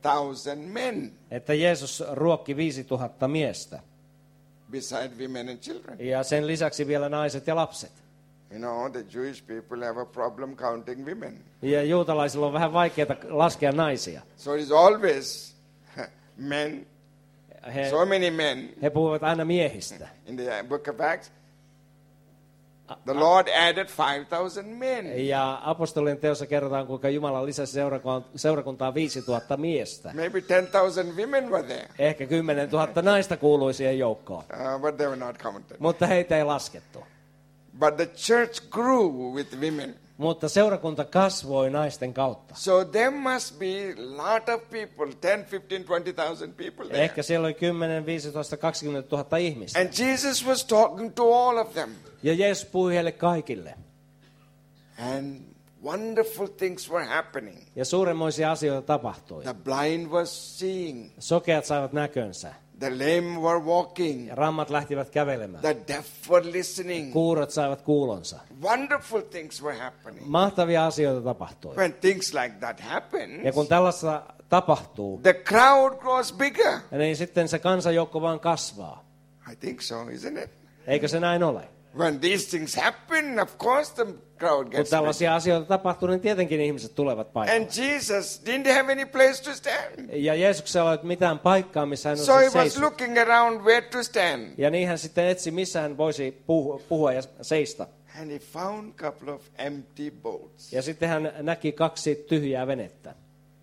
5,000 men. Että Jeesus ruokki 5,000 miestä. Beside women and children. Ja sen lisäksi vielä naiset ja lapset. You know, the Jewish people have a problem counting women. Ja juutalaisilla on vähän vaikeaa laskea naisia. So it is always men, so many men. He puhuvat aina miehistä. In the book of Acts, the Lord added 5,000 men. Ja apostolien teossa kerrotaan, kuinka Jumala lisäsi seurakuntaa 5,000 miestä. Maybe 10,000 women were there. Ehkä 10 000 naista kuului siihen joukkoon. But they were not counted. Mutta heitä ei laskettu. But the church grew with women. Mutta seurakunta kasvoi naisten kautta. So there must be a lot of people, 10, 15, 20,000 people there. Ehkä siellä oli 10, 15, 20 000 ihmistä. And Jesus was talking to all of them. Ja Jeesus puhui heille kaikille. And wonderful things were happening. Ja suuremmoisia asioita tapahtui. The blind was seeing. Sokeat saivat näkönsä. The lame were walking. Ja rammat lähtivät kävelemään. The deaf were listening. Kuurot saivat kuulonsa. Wonderful things were happening. Mahtavia asioita tapahtui. When things like that happen, Ja kun tällaista tapahtuu, the crowd grows bigger. niin sitten se kansanjoukko vaan kasvaa. I think so, isn't it? Eikö se näin ole? When these things happen, of course the crowd Kun gets bigger. tällaisia asioita tapahtuu, niin tietenkin ihmiset tulevat paikalle. And Jesus didn't have any place to stand. Ja Jeesuksella ei ole mitään paikkaa, missä hän So he olisi was seissyt. looking around where to stand. Ja niin hän sitten etsi, missä hän voisi puhua ja seistä. And he found a couple of empty boats. Ja sitten hän näki 2 tyhjää venettä.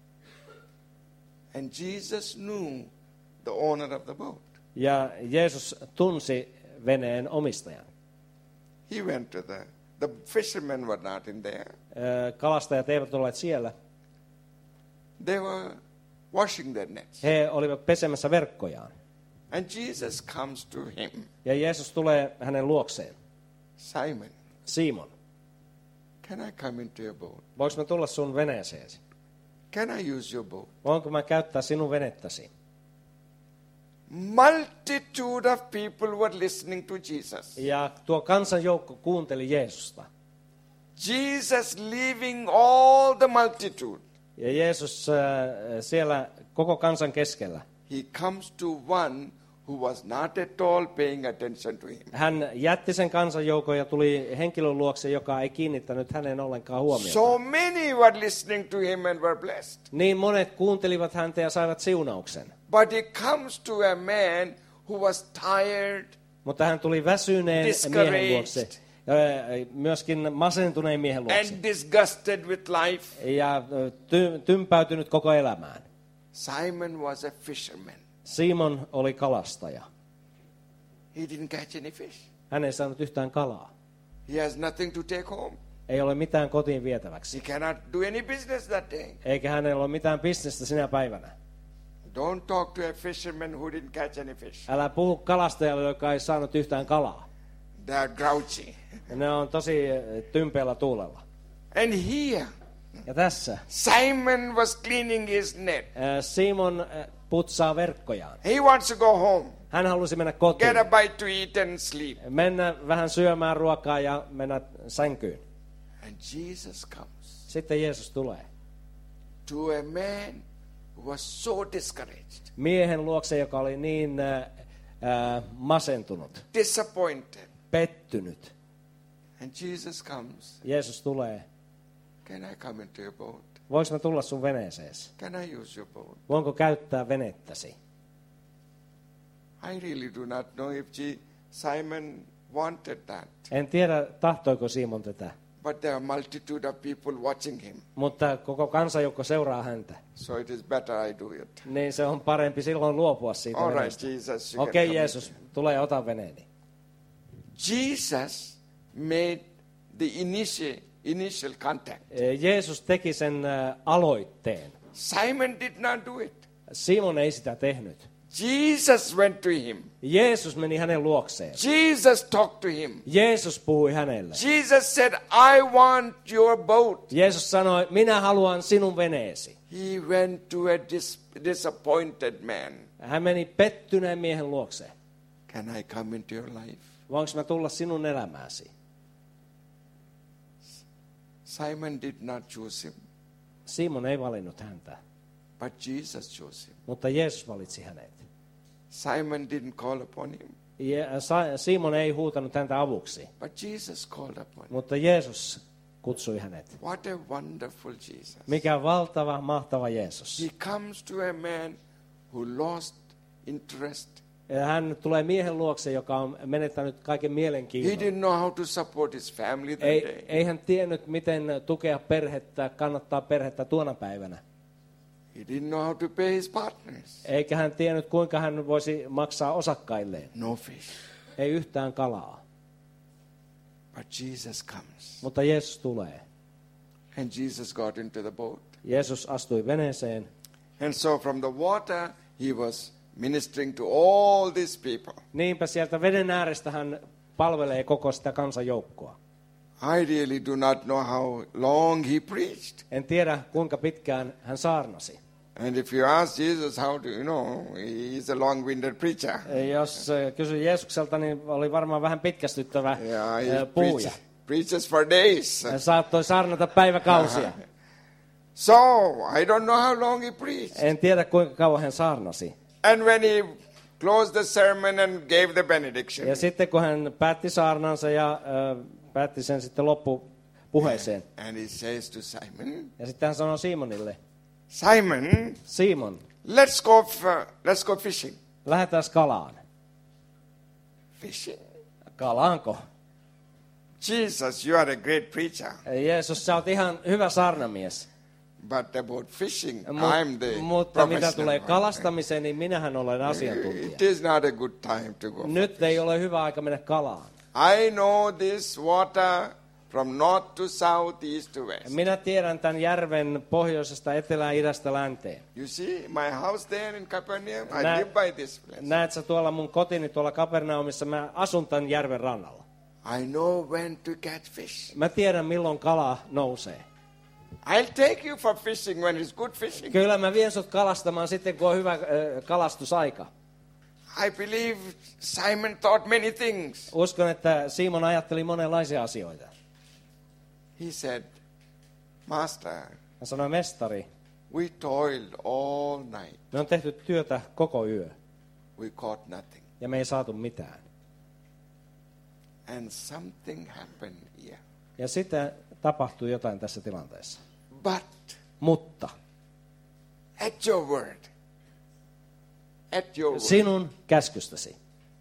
And Jesus knew the owner of the boat. Ja Jeesus tunsi veneen omistajan. He went to the fishermen were not in there. Kalastajat eivät olleet siellä. They were washing their nets. He olivat pesemässä verkkojaan. And Jesus comes to him. Ja Jeesus tulee hänen luokseen. Simon, Simon, can I come into your boat? voinko mä tulla sun veneeseesi? Can I use your boat? Voinko mä käyttää sinun venettäsi? Multitude of people were listening to Jesus. Ja tuo kansanjoukko kuunteli Jeesusta. Jesus leaving all the multitude. Ja Jeesus siellä koko kansan keskellä. He comes to one who was not at all paying attention to him. Hän jätti sen kansanjoukon ja tuli henkilön luokse, joka ei kiinnittänyt hänen ollenkaan huomiota. So many were listening to him and were blessed. Niin monet kuuntelivat häntä ja saivat siunauksen. But he comes to a man who was tired, Mutta hän tuli väsyneen miehen luokse. Myöskin masentuneen miehen luokse. and disgusted with life. Ja tympäytynyt koko elämään. Simon was a fisherman. Simon oli kalastaja. He didn't catch any fish. Hän ei saanut yhtään kalaa. He has nothing to take home. Ei ole mitään kotiin vietäväksi. He cannot do any business that day. Eikä hänellä ole mitään bisnestä sinä päivänä. Don't talk to a fisherman who didn't catch any fish. Älä puhu kalastajalle, joka ei saanut yhtään kalaa. They are grouchy. Ne on tosi tympeällä tuulella. And here, Ja tässä Simon was cleaning his net. Simon putsaa verkkojaan. He wants to go home, Hän halusi mennä kotiin. get a bite to eat and sleep. Mennä vähän syömään ruokaa ja mennä sänkyyn. And Jesus comes Sitten Jeesus tulee. to a man who was so discouraged, Miehen luokse, joka oli niin masentunut, disappointed. pettynyt. And Jesus comes. Jeesus tulee. Can I come into your boat? Voinko mä tulla sun veneeseesi? Can I use your boat? Voinko käyttää venettäsi? I really do not know if Simon wanted that. En tiedä, tahtoiko Simon tätä, But there are multitude of people watching him. mutta koko kansanjoukko seuraa häntä. So it is better I do it. Niin se on parempi silloin luopua siitä All right, veneestä. Jesus. you can Okei, come Jeesus, into tule ja ota veneeni. it. Jesus made the initial contact. Jeesus teki sen aloitteen. Simon did not do it. Simon ei sitä tehnyt. Jesus went to him. Jeesus meni hänen luokseen. Jesus talked to him. Jeesus puhui hänelle. Jesus said, I want your boat. Jeesus sanoi, minä haluan sinun veneesi. He went to a disappointed man. Hän meni pettyneen miehen luokseen. Can I come into your life? Voinko mä tulla sinun elämääsi? Simon did not choose him. Simon ei valinnut häntä. But Jesus chose him. Mutta Jeesus valitsi hänet. Simon didn't call upon him. Simon ei huutanut häntä avuksi. But Jesus called upon him. Mutta Jeesus kutsui hänet. What a wonderful Jesus. Mikä valtava, mahtava Jeesus. He comes to a man who lost interest. Hän tulee miehen luokse, joka on menettänyt kaiken He mielenkiinnon. didn't know how to support his family that day. Ei hän tiennyt, miten tukea perhettä, kannattaa perhettä tuona päivänä. He didn't know how to pay his partners. Eikä hän tiennyt, kuinka hän voisi maksaa osakkailleen. No fish. Ei yhtään kalaa. But Jesus comes. Mutta Jeesus tulee. And Jesus got into the boat. Jeesus astui veneeseen. And so from the water he was ministering to all these people. Niinpä sieltä veden äärestä hän palvelee koko sitä kansanjoukkoa. I really do not know how long he preached. En tiedä, kuinka pitkään hän saarnasi. And if you ask Jesus how to, he's a long-winded preacher. Jos kysyi Jeesukselta, niin oli varmaan vähän pitkästyttävä Yeah, he puhuja. preaches for days. Hän saattoi saarnata päiväkausia. So, I don't know how long he preached. En tiedä, kuinka kauan hän saarnasi. And when he closed the sermon and gave the benediction, Ja sitten kun hän päätti saarnansa ja päätti sen sitten loppupuheeseen. and he says to Simon, Ja sitten hän sanoi Simonille, Simon, Simon, let's go fishing. lähdetään kalaan. Fishing? Kalaanko? Jesus, you are a great preacher. Jeesus, sä oot ihan hyvä saarnamies. But about fishing, I'm the Mutta mitä professional tulee one. kalastamiseen, niin minähän olen asiantuntija. It is not a good time to go. Nyt ei ole hyvä aika mennä kalaan. I know this water from north to south, east to west. Minä tiedän tämän järven pohjoisesta etelään, idästä länteen. You see, my house there in Capernaum, I live by this place. Näet sä tuolla mun kotini tuolla Kapernaumissa, mä asun tämän järven rannalla. I know when to catch fish. Mä tiedän milloin kala nousee. I'll take you for fishing when it's good fishing. Kyllä mä vien sut kalastamaan sitten, kun on hyvä kalastusaika. I believe Simon thought many things. Uskon, että Simon ajatteli monenlaisia asioita. He said, Master, Hän sanoi, mestari, we toiled all night. me on tehty työtä koko yö We caught nothing. ja me ei saatu mitään. And something happened here. Ja sitten tapahtui jotain tässä tilanteessa. But Mutta at your word, sinun käskystäsi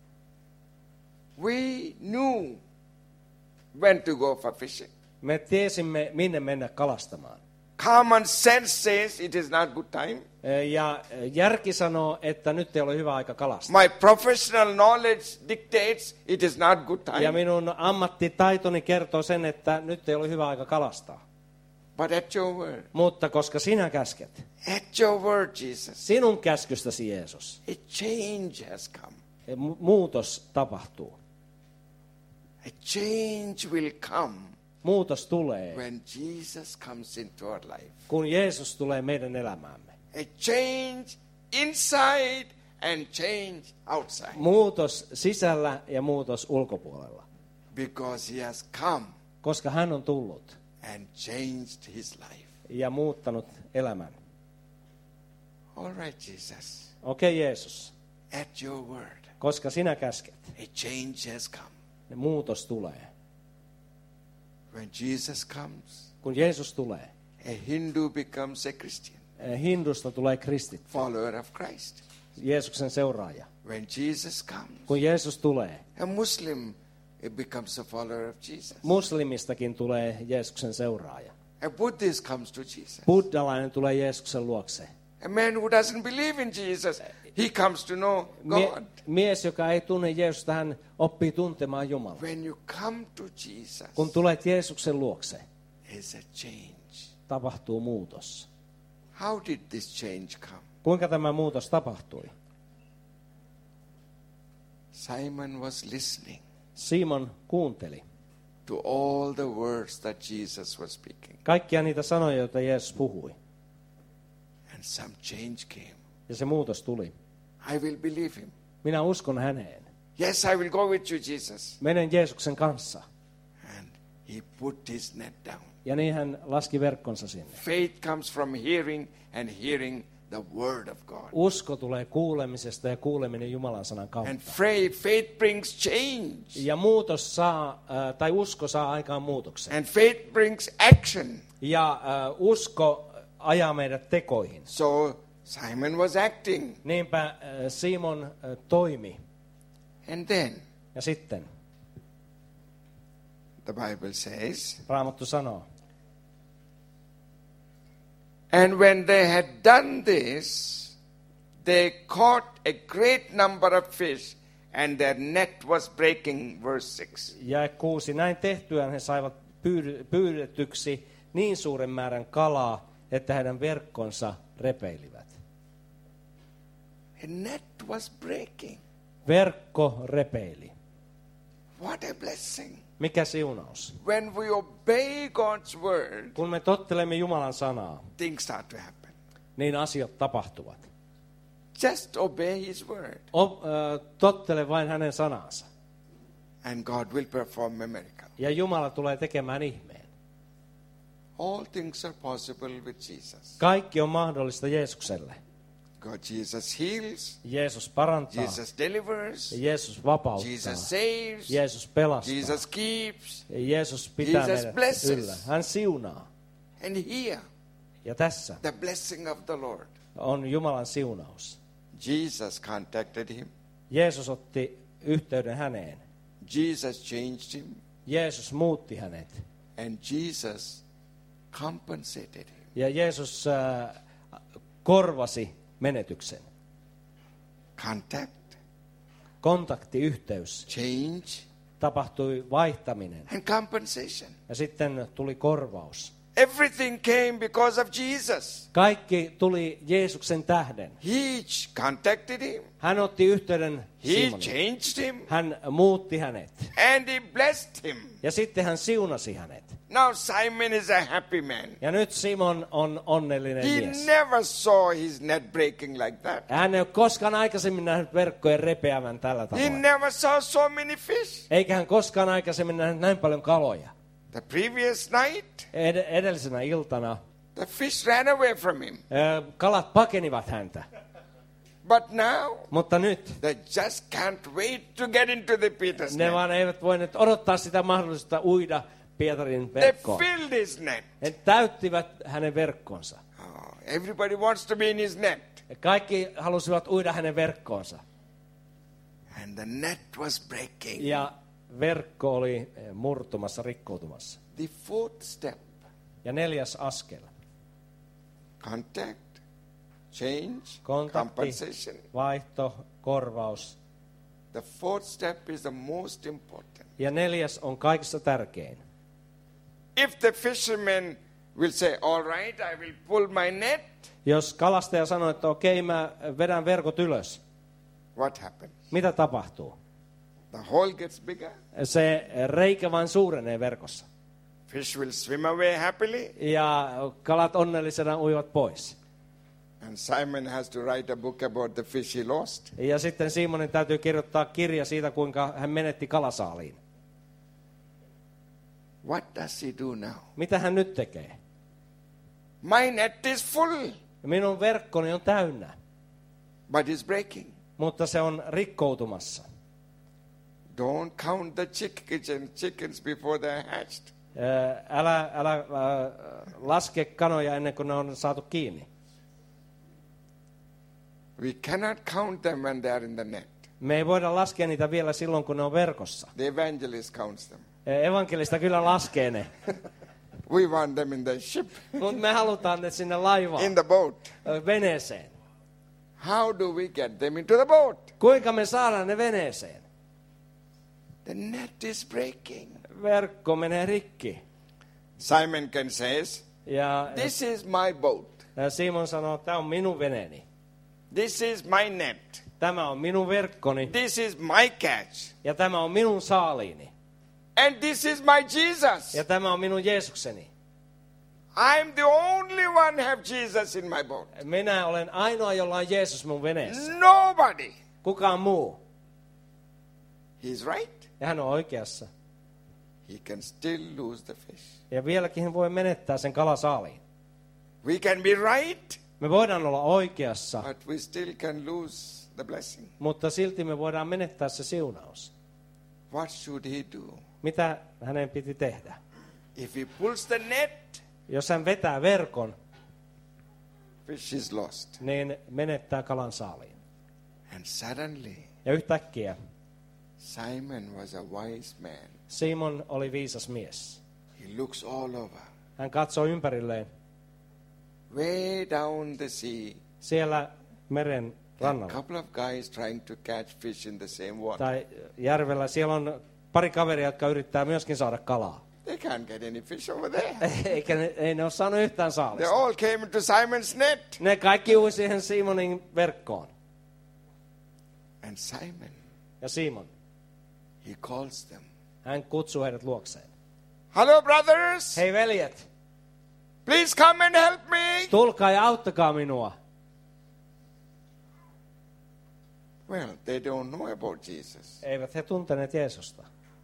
we knew when to go for fishing. me tiesimme, minne mennä kalastamaan. Common sense says it is not good time. Ja järki sanoo, että nyt ei ole hyvä aika kalastaa. My professional knowledge dictates it is not good Ja time. minun ammattitaitoni kertoo sen, että nyt ei ole hyvä aika kalastaa. But at your word, Mutta koska sinä käsket, at your word, Jesus, sinun käskystäsi Jeesus, a change has come. muutos tapahtuu. A change will come Muutos tulee, when Jesus comes into our life. kun Jeesus tulee meidän elämäämme. A change inside and change outside. Muutos sisällä ja muutos ulkopuolella. Because he has come Koska hän on tullut and changed his life. ja muuttanut elämän. All right, Jesus. Okei, Jeesus, At your word, koska sinä käsket, a change has come. niin muutos tulee. When Jesus comes, Kun Jeesus tulee, a Hindu becomes a Christian, Hindusta tulee kristitty, follower of Christ. Jeesuksen seuraaja. When Jesus comes, Kun Jeesus tulee, a Muslim becomes a follower of Jesus. muslimistakin tulee Jeesuksen seuraaja. A Buddhist comes to Jesus. Buddhalainen tulee Jeesuksen luokse. A man who doesn't believe in Jesus, he comes to know God. Mies, joka ei tunne Jeesusta, hän oppii tuntemaan Jumalaa. When you come to Jesus, Kun tulet Jeesuksen luokse, there's a change. tapahtuu muutos. How did this change come? Kuinka tämä muutos tapahtui? Simon was listening Simon kuunteli to all the words that Jesus was speaking. kaikkia niitä sanoja, joita Jeesus puhui. And some change came. Ja se muutos tuli. I will believe him. Minä uskon häneen. Yes, I will go with you, Jesus. Menen Jeesuksen kanssa. And he put his net down. Ja niin hän laski verkkonsa sinne. Faith comes from hearing and hearing the word of God. Usko tulee kuulemisesta ja kuuleminen Jumalan sanan kautta. And faith brings change. Ja muutos saa, tai usko saa aikaan muutoksen. And faith brings action. Ja usko ajaa meidät tekoihin. So Simon was acting. Niinpä Simon toimi. And then Ja sitten the Bible says, Raamattu sanoo, and when they had done this, they caught a great number of fish, and their net was breaking, verse 6. Jae 6. Näin tehtyään he saivat pyydetyksi niin suuren määrän kalaa, että heidän verkkonsa repeilivät. A net was breaking. Verkko repeili. What a blessing. Mikä siunaus. When we obey God's word, Kun me tottelemme Jumalan sanaa, things start to happen. niin asiat tapahtuvat. Just obey his word, Tottele vain hänen sanansa. and God will perform a miracle. Ja Jumala tulee tekemään ihmeen. All things are possible with Jesus. Kaikki on mahdollista Jeesukselle. God, Jesus heals, Jeesus parantaa. Jesus delivers, Jeesus vapauttaa. Jesus saves, Jeesus pelastaa. Jesus keeps, Jeesus pitää Jesus meidät blesses. yllä. Hän siunaa. and here, Ja tässä the blessing of the Lord. on Jumalan siunaus. Jesus contacted him. Jeesus otti yhteyden häneen. Jesus changed him, Jeesus muutti hänet. and Jesus compensated him. Ja Jeesus korvasi menetyksen. Contact, Kontakti, yhteys. change, Tapahtui vaihtaminen. and compensation. Ja sitten tuli korvaus. Everything came because of Jesus. Kaikki tuli Jeesuksen tähden. He contacted him. Hän otti yhteyden He Simoniin. changed him. Hän muutti hänet. And he blessed him. Ja sitten hän siunasi hänet. Now Simon is a happy man. Ja nyt Simon on onnellinen He mies. never saw his net breaking like that. Hän ei ole koskaan aikaisemmin nähnyt verkkojen repeävän tällä He tavalla. never saw so many fish. Eikä hän koskaan aikaisemmin nähnyt näin paljon kaloja. The previous night, Edellisenä iltana the fish ran away from him. kalat pakenivat häntä. But now, Mutta nyt they just can't wait to get into the Peter's ne net. vaan eivät voineet odottaa sitä mahdollisuutta uida Pietarin They verkkoon. filled his net. He täyttivät hänen verkkonsa. Oh, everybody wants to be in his net. Ja kaikki halusivat uida hänen verkkoonsa. And the net was breaking. Ja verkko oli murtumassa, rikkoutumassa. The fourth step, Ja 4. askel. contact, change, Kontakti, compensation. vaihto, korvaus. The fourth step is the most important. Ja 4. on kaikista tärkein. If the fisherman will say, all right, I will pull my net, Jos kalastaja sanoo, että okei, mä vedän verkot ylös, what happens? mitä tapahtuu? The hole gets bigger. Se reikä vain suurenee verkossa. Fish will swim away happily. Ja kalat onnellisena uivat pois. And Simon has to write a book about the fish he lost. Ja sitten Simonin täytyy kirjoittaa kirja siitä, kuinka hän menetti kalasaaliin. What does he do now? Mitä hän nyt tekee? My net is full, Minun verkkoni on täynnä, but it's breaking. mutta se on rikkoutumassa. Don't count the chickens before they're hatched. Älä laske kanoja ennen kuin ne on saatu kiinni. We cannot count them when they are in the net. Me ei voida laskea niitä vielä silloin, kun ne on verkossa. The evangelist counts them. Evankelista kyllä laskee ne, We want them in the ship, mutta me halutaan ne sinne laivaan, in the boat. veneeseen. How do we get them into the boat? Kuinka me saadaan ne veneeseen? The net is breaking. Verkko menee rikki. Simon can says, Ja this is my boat. Simon sanoo, tämä on minun veneeni. This is my net. Tämä on minun verkkoni This is my catch. ja tämä on minun saaliini. And this is my Jesus. Ja tämä on minun Jeesukseni. I'm the only one have Jesus in my boat. Minä olen ainoa, jolla on Jeesus mun veneessä. Nobody. Kukaan muu. He's right. Ja hän on oikeassa. He can still lose the fish. Ja vieläkin hän voi menettää sen kalasaaliin. We can be right. Me voidaan olla oikeassa, but we still can lose the blessing. mutta silti me voidaan menettää se siunaus. What should he do? Mitä hänen piti tehdä? If he pulls the net, Jos hän vetää verkon, fish is lost. niin menettää kalan saaliin. And suddenly, Ja yhtäkkiä Simon was a wise man. Simon oli viisas mies. He looks all over. Hän katsoi ympärilleen. Way down the sea, Siellä meren a rannalla couple of guys trying to catch fish in the same water. tai järvellä, siellä on pari kaveria, jotka yrittää myöskin saada kalaa. They can't get any fish over there. Eikä ei ne ole saanut yhtään They saalista. all came to Simon's net. Ne kaikki ui siihen Simonin verkkoon. And Simon, Ja Simon, he calls them. hän kutsuu heidät luokseen. Hello, brothers. Hei veljet, Please come and help me. tulkaa ja auttakaa minua. Well, they don't know about Jesus. Eivät he tunteneet Jeesusta.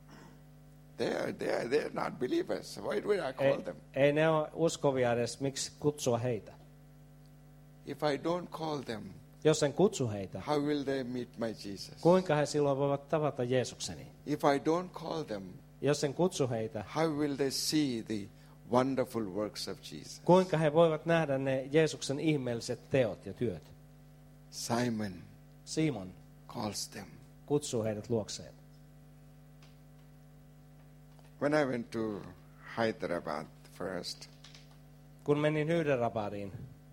They're not believers. Why would I call them? Ei ne ole uskovia edes, miksi kutsua heitä. If I don't call them, Jos en kutsu heitä, how will they meet my Jesus? kuinka he silloin voivat tavata Jeesukseni? If I don't call them, Jos en kutsu heitä, how will they see the wonderful works of Jesus? kuinka he voivat nähdä ne Jeesuksen ihmeelliset teot ja työt? Simon Simon calls them. kutsuu heidät luokseen. When I went to Hyderabad first, Kun menin Hyderabadiin,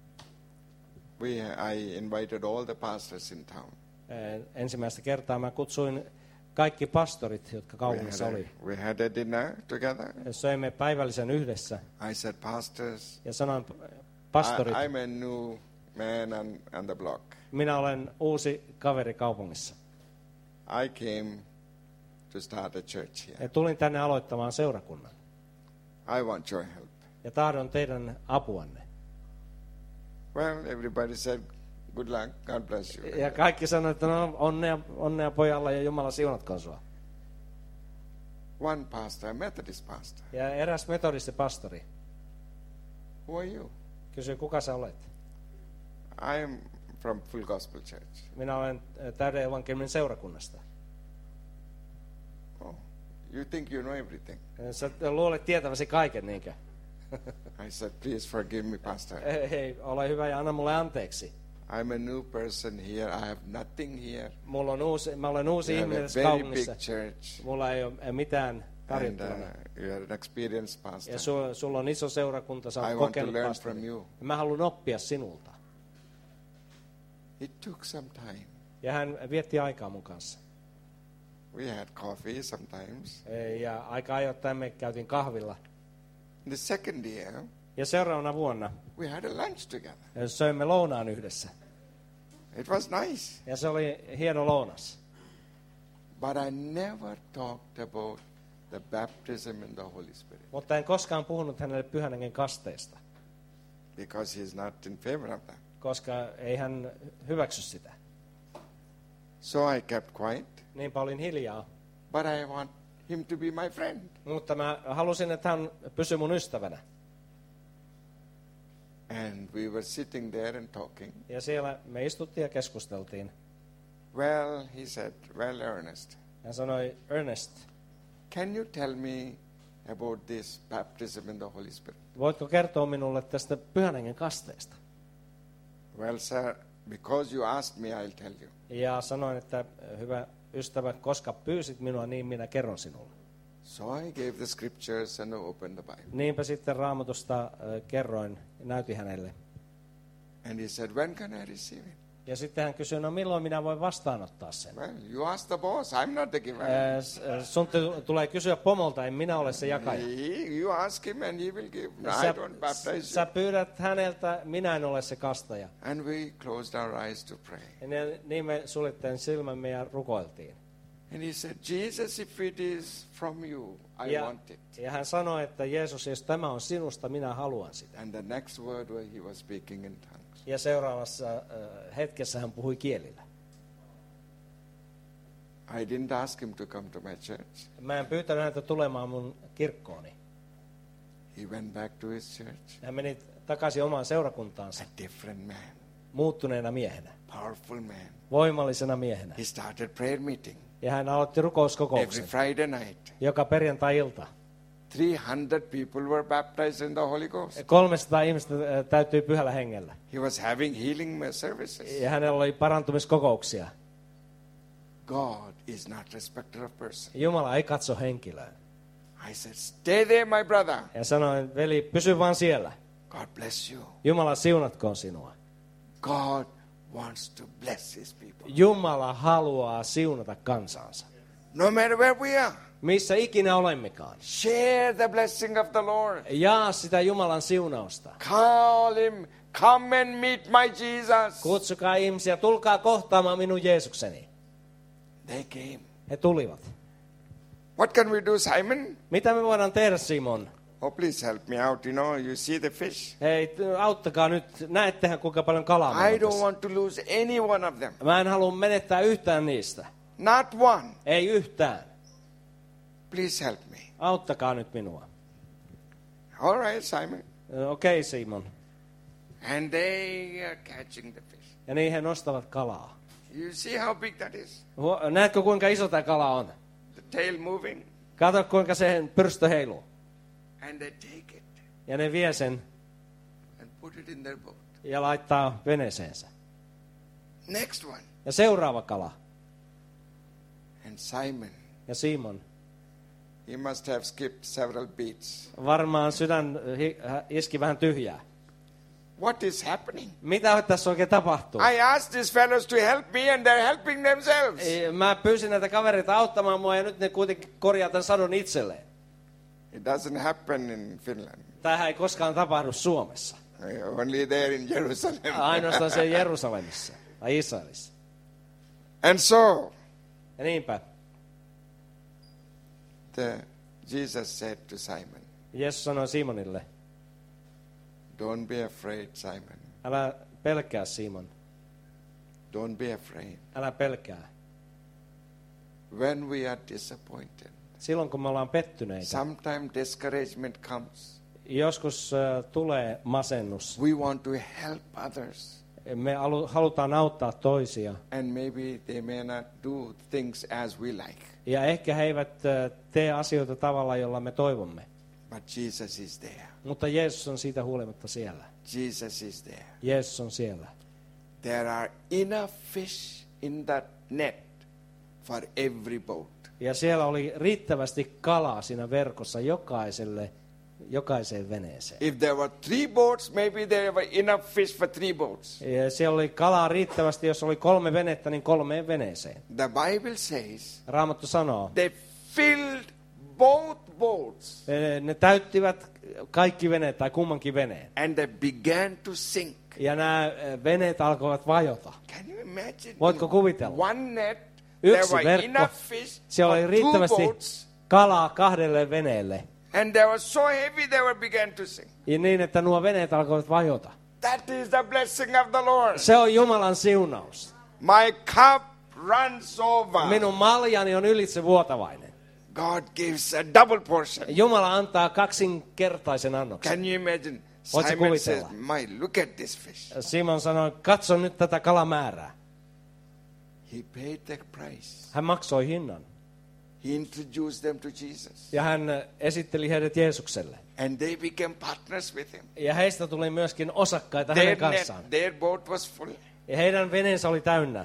I invited all the pastors in town. ensimmäistä kertaa mä kutsuin kaikki pastorit, jotka kaupungissa oli. We had a dinner together. Söimme päivällisen yhdessä I said, pastors, ja sanoin, pastorit, I'm a new man on the block. minä olen uusi kaveri kaupungissa. I came to start a church here. Ja tulin tänne aloittamaan seurakunnan. I want your help. Ja tahdon teidän apuanne. Well, everybody said, good luck, God bless you. Ja kaikki sanoivat, että no, onnea pojalla ja Jumala siunatkoon sua. One pastor, a Methodist pastor. Ja eräs metodistipastori Who are you? kysyi, kuka sä olet? I am from Full Gospel Church. Minä olen täyden evankeliumin seurakunnasta. Oh, you think you know everything. Sä luulet tietäväsi kaiken, niinkö? I said, please forgive me, pastor. Ei, ole hyvä ja anna mulle anteeksi. I'm a new person here. I have nothing here. Mä olen uusi You have ihminen a tässä very kaupungissa. big church. Mulla ei ole mitään And tarjottavana. you are an experienced pastor. Ja sulla on iso seurakunta, sä I oot want to kokenut learn pastori. from you. Mä haluan oppia sinulta. It took some time. Ja hän vietti aikaa mun kanssa. We had coffee sometimes. Ja aika ajoittain me käytiin kahvilla. The second year, Ja seuraavana vuonna we had a lunch together. söimme lounaan yhdessä. It was nice. Ja se oli hieno lounas. But I never talked about the baptism in the Holy Spirit. Mutta en koskaan puhunut hänelle Pyhän Hengen kasteesta, Because he's not in favor of that. koska ei hän hyväksy sitä. So I kept quiet. Niinpä olin hiljaa. But I want him to be my friend. Mutta mä halusin, että hän pysyi mun ystävänä. And we were sitting there and talking. Ja siellä me istuttiin ja keskusteltiin. Well, he said, well, Ernest, Hän sanoi, Ernest, can you tell me about this baptism in the Holy Spirit? voitko kertoa minulle tästä Pyhän Hengen kasteesta? Well, sir, because you asked me, I'll tell you. Ja sanoin, että hyvä ystävä, koska pyysit minua, niin minä kerron sinulle. So I gave the scriptures and opened the Bible. Niinpä sitten Raamatusta kerroin ja näytin hänelle. And he said, when can I receive it? Ja sitten hän kysyi, no milloin minä voin vastaanottaa sen? Well, you ask the boss, I'm not the giver. Sun tulee kysyä pomolta, en minä ole se jakaja. You ask him and he will give. No, I don't baptize Sä you. pyydät häneltä, minä en ole se kastaja. And we closed our eyes to pray. Ja niin me suljettiin silmämme ja rukoiltiin. And he said, Jesus, if it is from you, I want it. Ja hän sanoi, että Jeesus, jos tämä on sinusta, minä haluan sitä. And the next word he was speaking in tongues. Ja seuraavassa hetkessä hän puhui kielillä. I didn't ask him to come to my church. Mä en pyytänyt häntä tulemaan mun kirkkooni. He went back to his church. Hän meni takaisin omaan seurakuntaansa a different man, muuttuneena miehenä, powerful man. voimallisena miehenä. He started prayer meeting Ja hän aloitti every rukouskokouksen Friday night. joka perjantai-ilta. 300 people were baptized in the Holy Ghost. 300 ihmistä täytyi pyhällä hengellä. He was having healing services. Ja hänellä oli parantumiskokouksia. God is not respecter of person. Jumala ei katso henkilöön. I said, stay there, my brother. Ja sanoin, veli, pysy vaan siellä. God bless you. Jumala siunatkoon sinua. God wants to bless his people. Jumala haluaa siunata kansansa. No matter where we are, Missä ikinä olemmekaan. share the blessing of the Lord. Jaa sitä Jumalan siunausta. Call him, come and meet my Jesus. Kutsukaa ihmisiä, tulkaa kohtaamaan minun Jeesukseni. They came. He tulivat. What can we do, Simon? Mitä me voidaan tehdä, Simon? Oh, please help me out. You know, you see the fish. Hei, auttakaa nyt. Näettehän kuinka paljon kalaa meillä I on don't tässä. want to lose any one of them. Mä en halua menettää yhtään niistä. Not one. Ei yhtään. Please help me. Auttakaa nyt minua. All right, Simon. Okei, Simon. And they are catching the fish. Ja niin he nostavat kalaa. You see how big that is? Näetkö kuinka iso tämä kala on? The tail moving. Kato kuinka se pyrstö heiluu. And they take it Ja ne vie sen and put it in their boat. ja laittaa veneeseensä. Next one. Ja seuraava kala. And Simon, Ja Simon. he must have skipped several beats. Varmaan sydän iski vähän tyhjää. What is happening? Mitä tässä oikein tapahtuu? I asked these fellows to help me and they're helping themselves. Mä pyysin näitä kavereita auttamaan mua ja nyt ne kuitenkin korjaa tämän sadon itselleen. It doesn't happen in Finland. Tämähän ei koskaan tapahdu Suomessa. Only there in Jerusalem. Ainoastaan se Jerusalemissa tai Israelissa. And so, Ja niinpä Jesus said to Simon, Jeesus sanoi Simonille, don't be afraid, Simon. älä pelkää Simon, Don't be afraid. älä pelkää. When we are disappointed, Silloin kun me ollaan pettyneitä, sometimes discouragement comes. joskus tulee masennus. We want to help others. Me halutaan auttaa toisia. And maybe they may not do things as we like. Ja ehkä he eivät tee asioita tavalla, jolla me toivomme. But Jesus is there. Mutta Jeesus on siitä huolimatta siellä. Jesus is there. Jeesus on siellä. There are enough fish in that net for every boat. Ja siellä oli riittävästi kalaa siinä verkossa jokaiseen veneeseen. If there were 3 boats, maybe there were enough fish for 3 boats. Ja siellä oli kalaa riittävästi, jos oli 3 venettä, niin 3 veneeseen. The Bible says Raamattu sanoo, they filled both boats ne täyttivät kaikki veneet tai kummankin veneen. and they began to sink. Ja nämä veneet alkoivat vajota. Can you imagine? Voitko kuvitella? One net, there Yksi were verkko, enough fish siellä oli for 2 riittävästi boats, kalaa 2 veneelle. and they were so heavy they were began to sink. Ja niin, että nuo veneet alkoivat vajota. That is the blessing of the Lord. Se on Jumalan siunaus. My cup runs over. Minun maljani on ylitse vuotavainen. God gives a double portion. Jumala antaa kaksinkertaisen annoksen. Can you imagine? Voitko Simon says, kuvitella? "My, look at this fish." Simon sanoi, katso nyt tätä kalamäärää. He paid the price. Hän maksoi hinnan. He introduced them to Jesus. Ja hän esitteli heidät Jeesukselle. And they became partners with him. Ja heistä tuli myöskin osakkaita hänen kanssaan. Their boat was full. Ja heidän veneensä oli täynnä.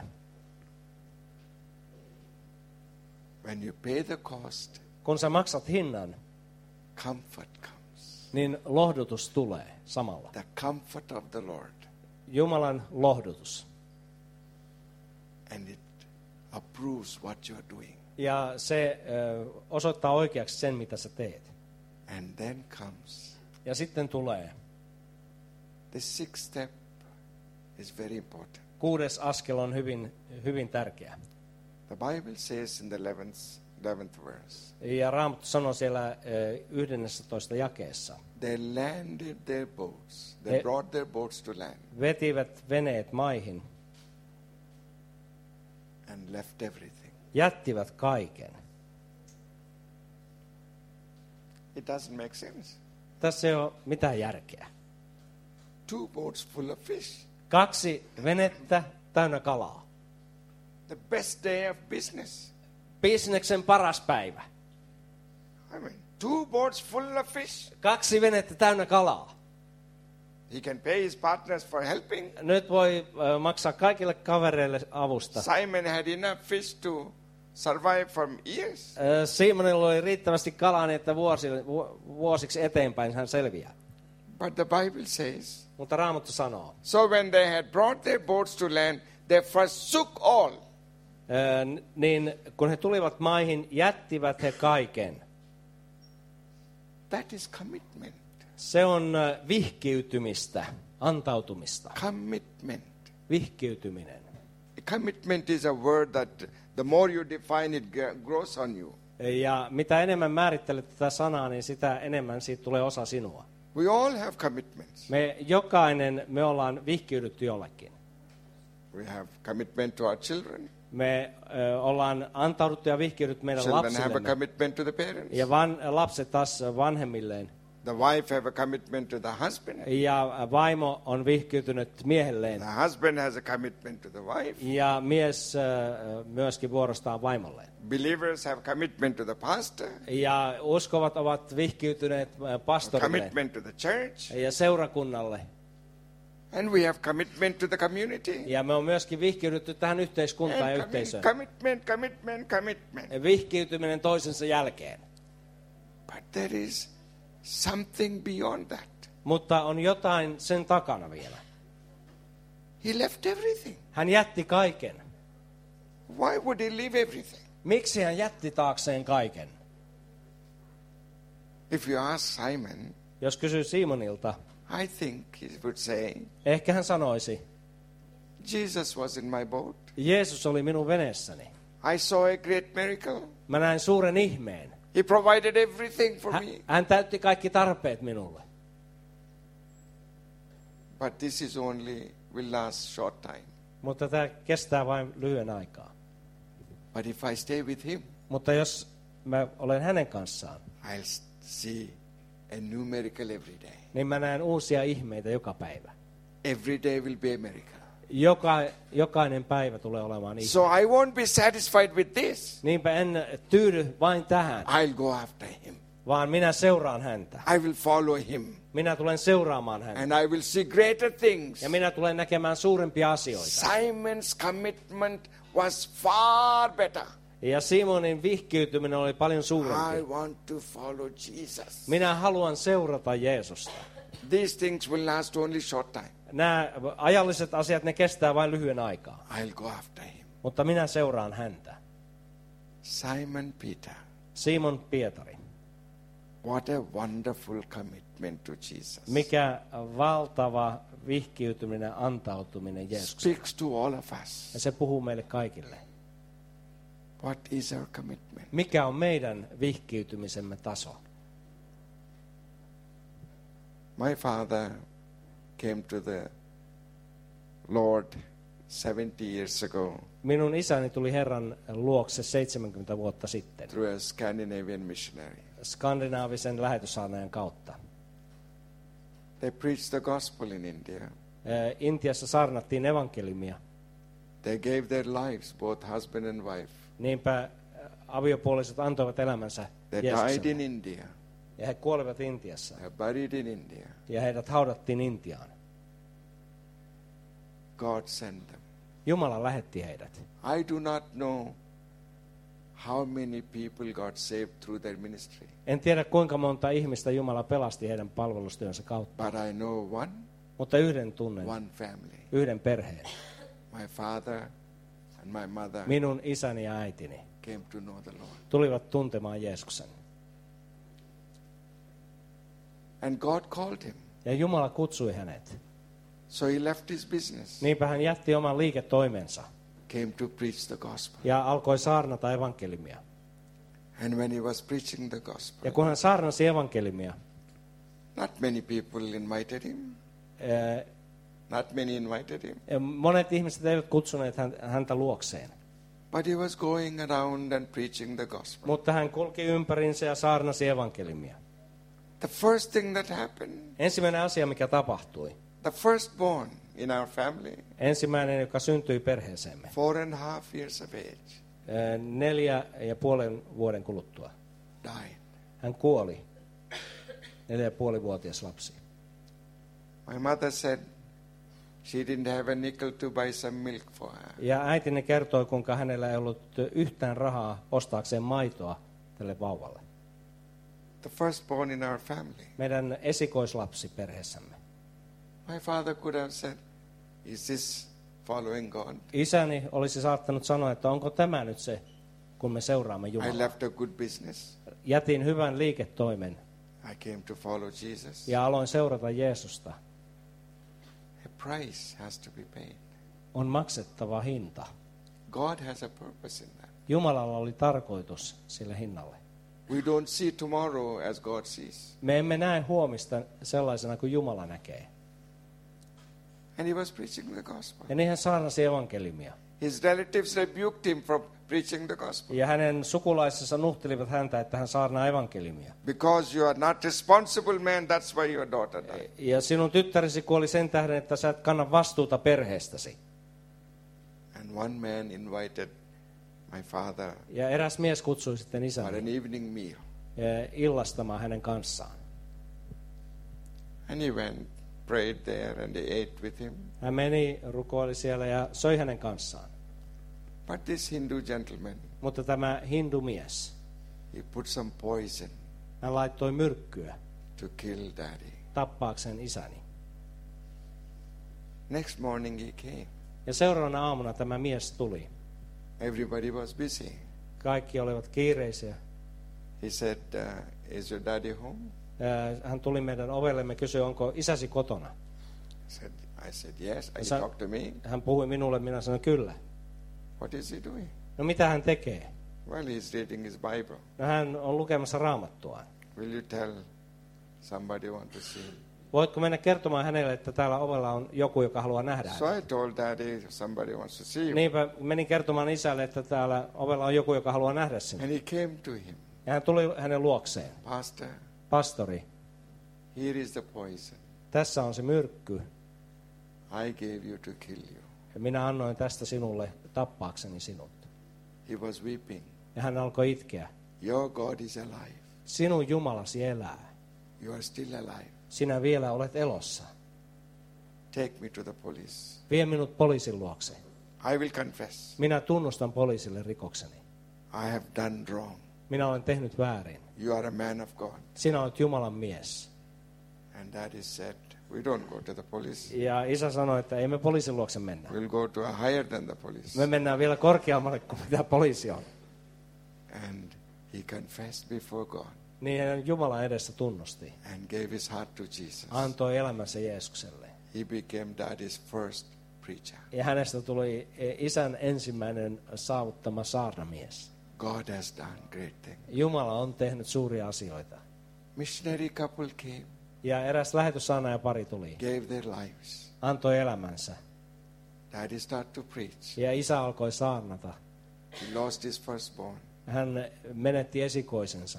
When you pay the cost, Kun sä maksat hinnan, comfort comes. niin lohdutus tulee samalla. The comfort of the Lord. Jumalan lohdutus. And it approves what you're doing. Ja se osoittaa oikeaksi sen, mitä sä teet. And then comes Ja sitten tulee. the 6th step is very important. 6. askel on hyvin, hyvin tärkeä. The Bible says in the 11th verse, Ja Raamattu sanoo siellä 11. jakeessa. they landed their boats. They brought their boats to land Vetivät veneet maihin. and left everything. Jättivät kaiken. It doesn't make sense. Tässä ei ole mitään järkeä. 2 boats full of fish. 2 venettä täynnä kalaa. The best day of business. Bisneksen paras päivä. I mean, 2 boats full of fish. 2 venettä täynnä kalaa. He can pay his partners for helping. Nyt voi maksaa kaikille kavereille avusta. Simon had enough fish to survive for years. Simonilla oli riittävästi kalaa, niin että vuosiksi eteenpäin hän selviää. But the Bible says, Mutta Raamattu sanoo, so when they had brought their boats to land, they forsook all. niin kun he tulivat maihin, jättivät he kaiken. That is commitment. Se on vihkiytymistä, antautumista. Commitment. Vihkiytyminen. Commitment is a word that the more you define it grows on you. Ja mitä enemmän määrittelet tätä sanaa, niin sitä enemmän siitä tulee osa sinua. We all have commitments. Me ollaan vihkiydytty jollekin. We have commitment to our children. Me ollaan antauduttu ja vihkiydytty meidän Children have a lapsillemme. commitment to the parents. Ja lapset taas vanhemmilleen. The wife have a commitment to the husband. Ja vaimo on vihkiytynyt miehelleen. The husband has a commitment to the wife. Ja mies myöskin vuorostaan vaimolleen. Believers have commitment to the pastor. Ja uskovat ovat vihkiytyneet pastorille Commitment to the church. ja seurakunnalle. And we have commitment to the community. Ja me on myöskin vihkiydytty tähän yhteiskuntaan ja And yhteisöön. commitment. Vihkiytyminen toisensa jälkeen. But there is something beyond that. Mutta on jotain sen takana vielä. He left everything. Hän jätti kaiken. Why would he leave everything? Miksi hän jätti taakseen kaiken? If you ask Simon, Jos kysyy Simonilta, I think he would say, ehkä hän sanoisi, Jesus was in my boat. Jeesus oli minun veneessäni. I saw a great miracle. Mä näin suuren ihmeen. He provided everything for me. Hän täytti kaikki tarpeet minulle. But this is will last short time. Mutta tämä kestää vain lyhyen aikaa. But if I stay with him, Mutta jos mä olen hänen kanssaan, I'll see a new miracle every day. niin mä näen uusia ihmeitä joka päivä. Every day will be a miracle. Jokainen päivä tulee olemaan ihme. So I won't be satisfied with this. Niinpä en tyydy vain tähän, I'll go after him. vaan minä seuraan häntä. I will follow him. Minä tulen seuraamaan häntä. And I will see greater things. Ja minä tulen näkemään suurempia asioita. Simon's commitment was far better. Ja Simonin vihkiytyminen oli paljon I suurempi. want to follow Jesus. Minä haluan seurata Jeesusta. These things will last only short time. Nämä ajalliset asiat, ne kestää vain lyhyen aikaa. I'll go after him. Mutta minä seuraan häntä. Simon Peter. Simon Pietari. What a wonderful commitment to Jesus. Mikä valtava vihkiytyminen, antautuminen Jeesukselle. Speaks to all of us. Ja se puhuu meille kaikille. What is our commitment? Mikä on meidän vihkiytymisemme taso? My father came to the Lord 70 years ago Minun isäni tuli Herran luokse 70 vuotta sitten. through a Scandinavian missionary. Skandinaavisen lähetyssaarnaajan kautta. They preached the gospel in India. Intiassa saarnattiin evankeliumia. They gave their lives, both husband and wife. Niinpä aviopuoliset antoivat elämänsä They died in Jeesukselle. India. Ja he kuolivat Intiassa. They are buried in India. Ja heidät haudattiin Intiaan. God sent them. Jumala lähetti heidät. I do not know how many people got saved through their ministry. En tiedä kuinka monta ihmistä Jumala pelasti heidän palvelustyönsä kautta. But I know one Mutta yhden tunnen, family. yhden perheen. My father and my mother Minun isäni ja äitini came to know the Lord. tulivat tuntemaan Jeesuksen. And God called him. Ja Jumala kutsui hänet. So he left his business, Niinpä hän jätti oman liiketoimensa came to preach the gospel. ja alkoi saarnata evankeliumia. And when he was preaching the gospel, Ja kun hän saarnasi evankeliumia, not many people invited him. Not many invited him. monet ihmiset eivät kutsuneet häntä luokseen. But he was going around and preaching the gospel. Mutta hän kulki ympäriinsä ja saarnasi evankeliumia. The first thing that happened, Ensimmäinen asia, mikä tapahtui, The firstborn in our family, ensimmäinen, joka syntyi perheeseemme, 4.5 years of age, 4,5 vuoden kuluttua. died. Hän kuoli, 4,5-vuotias lapsi. My mother said she didn't have a nickel to buy some milk for her. Ja äitini kertoi, kuinka hänellä ei ollut yhtään rahaa ostaakseen maitoa tälle vauvalle. The firstborn in our family. Meidän esikoislapsi perheessämme. My father could have said, is this following God? Isäni olisi saattanut sanoa, että onko tämä nyt se, kun me seuraamme I Jumalaa. left a good business. Jätin hyvän liiketoimen I came to follow Jesus. ja aloin seurata Jeesusta. A price has to be paid. On maksettava hinta. God has a purpose in that. Jumalalla oli tarkoitus sille hinnalle. We don't see tomorrow as God sees. Me emme näe huomista sellaisena kuin Jumala näkee. And he was preaching the gospel. Ja niin hän saarnasi evankeliumia. His relatives rebuked him for preaching the gospel. Ja hänen sukulaisensa nuhtelivat häntä, että hän saarnaa evankeliumia. Because you are not responsible man, that's why your daughter died. Ja sinun tyttäresi kuoli sen tähden, että sä et kanna vastuuta perheestäsi. And one man invited my father Ja eräs mies kutsui sitten for isäni an evening meal. illastamaan hänen kanssaan. And he went, prayed there, and they ate with him. Hän meni, rukoili siellä ja söi hänen kanssaan. But this Hindu gentleman, Mutta tämä hindumies, he put some poison hän laittoi myrkkyä to kill daddy. tappaakseen isäni. Next morning he came. Ja seuraavana aamuna tämä mies tuli. Everybody was busy. Kaikki olivat kiireisiä. He said, is your daddy home? Hän tuli meidän ovellemme, kysyi, onko isäsi kotona. I said, yes. He Sa- talked to me. Hän puhui minulle, minä sanoin kyllä. What is he doing? No mitä hän tekee? Well, he's reading his Bible. No hän on lukemassa raamattuaan. Will you tell somebody want to see him? Voitko mennä kertomaan hänelle, että täällä ovella on joku, joka haluaa nähdä So häntä? I told daddy, somebody wants to see you. Niinpä menin kertomaan isälle, että täällä ovella on joku, joka haluaa nähdä sinua. And he came to him. Ja hän tuli hänen luokseen. Pastor, Pastori, here is the poison. tässä on se myrkky. I gave you to kill you. Ja minä annoin tästä sinulle tappaakseni sinut. He was weeping. Ja hän alkoi itkeä. Your God is alive. Sinun Jumalasi elää. You are still alive. Sinä vielä olet elossa. Take me to the police. Vie minut poliisin luokse. I will confess. Minä tunnustan poliisille rikokseni. I have done wrong. Minä olen tehnyt väärin. You are a man of God. Sinä olet Jumalan mies. And daddy said, we don't go to the police. Ja isä sanoi, että ei me poliisin luokse mennä. We'll go to a higher than the police. Me mennään vielä korkeammalle kuin mitä poliisi on. And he confessed before God Niin hän Jumalan edessä tunnusti. and gave his heart to Jesus. Antoi elämänsä Jeesukselle. He became daddy's first preacher. Ja hänestä tuli isän ensimmäinen saavuttama saarnamies. God has done great things. Jumala on tehnyt suuria asioita. Missionary couple came, Ja eräs lähetyssaarnaaja pari tuli. gave their lives. Antoi elämänsä. Daddy started to preach. Ja isä alkoi saarnata. He lost his firstborn Hän menetti esikoisensa,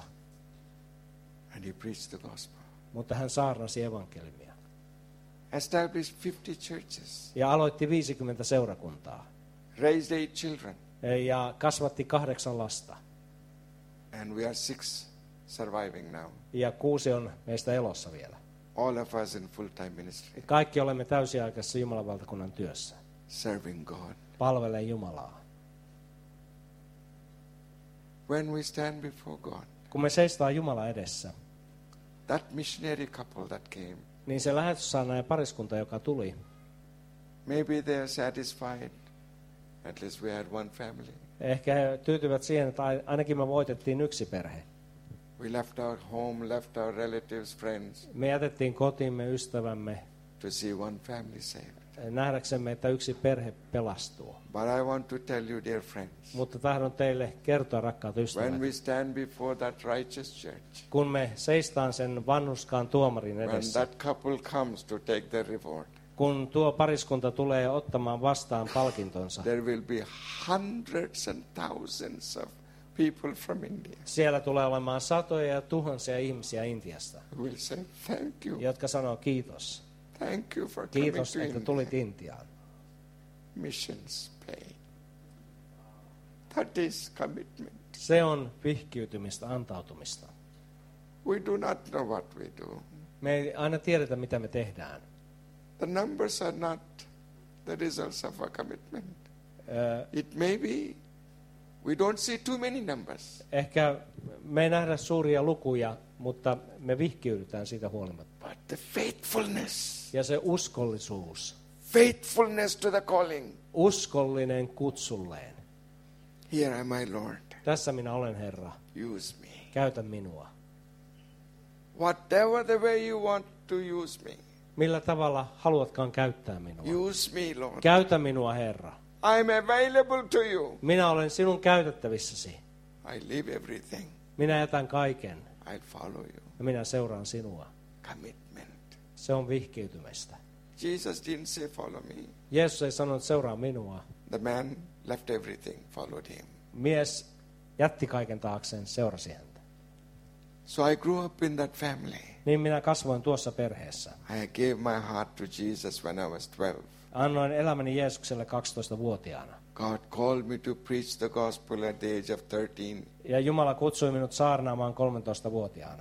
and he preached the gospel. mutta hän saarnasi evankeliumia. Established 50 churches. Ja aloitti 50 seurakuntaa. Raised 8 children. Ja kasvatti 8 lasta. And we are 6 surviving now. Ja 6 on meistä elossa vielä. All of us in full-time ministry. Kaikki olemme täysiaikaisessa Jumalan valtakunnan työssä. Serving God. Palvelee Jumalaa. When we stand before God, Kun me seistaan Jumalan edessä, that missionary couple that came, niin se lähetyssaarnaaja pariskunta, joka tuli, maybe they are satisfied. At least we had one family. ehkä he tyytyvät siihen, että ainakin me voitettiin yksi perhe. We left our home, left our relatives, friends Me jätettiin kotiimme, ystävämme, to see one family saved. nähdäksemme, että yksi perhe pelastuu. But I want to tell you, dear friends, Mutta tahdon teille kertoa, rakkaat when ystävät, we stand before that righteous church, kun me seistaan sen vanhuskaan tuomarin when edessä, that couple comes to take the reward, kun tuo pariskunta tulee ottamaan vastaan palkintonsa, there will be hundreds and thousands of people from India siellä tulee olemaan satoja ja tuhansia ihmisiä Intiasta, who will say, thank you, jotka sanoo kiitos. Thank you for coming Kiitos, to että India. tulit Intiaan. Missions pay. That is commitment. Se on vihkiytymistä, antautumista. We do not know what we do. Me ei aina tiedetä, mitä me tehdään. The numbers are not the results of our commitment. It may be we don't see too many numbers. Ehkä me ei nähdä suuria lukuja, mutta me vihkiydytään siitä huolimatta. But the faithfulness, Ja se uskollisuus, faithfulness to the calling. uskollinen kutsulleen. Here am I, Lord. Tässä minä olen, Herra. Use me. Käytä minua. Whatever the way you want to use me. Millä tavalla haluatkaan käyttää minua? Use me, Lord. Käytä minua, Herra. I'm available to you. Minä olen sinun käytettävissäsi. I leave everything. Minä jätän kaiken I'll follow you. ja minä seuraan sinua. Commitment. Se on vihkiytymistä. Jesus didn't say follow me. Jeesus ei sanonut seuraa minua. The man left everything, followed him. Mies jätti kaiken taakseen, seurasi häntä. So I grew up in that family. Niin minä kasvoin tuossa perheessä. I gave my heart to Jesus when I was 12. Annoin elämäni Jeesukselle 12-vuotiaana. God called me to preach the gospel at the age of 13. Ja Jumala kutsui minut saarnaamaan 13-vuotiaana.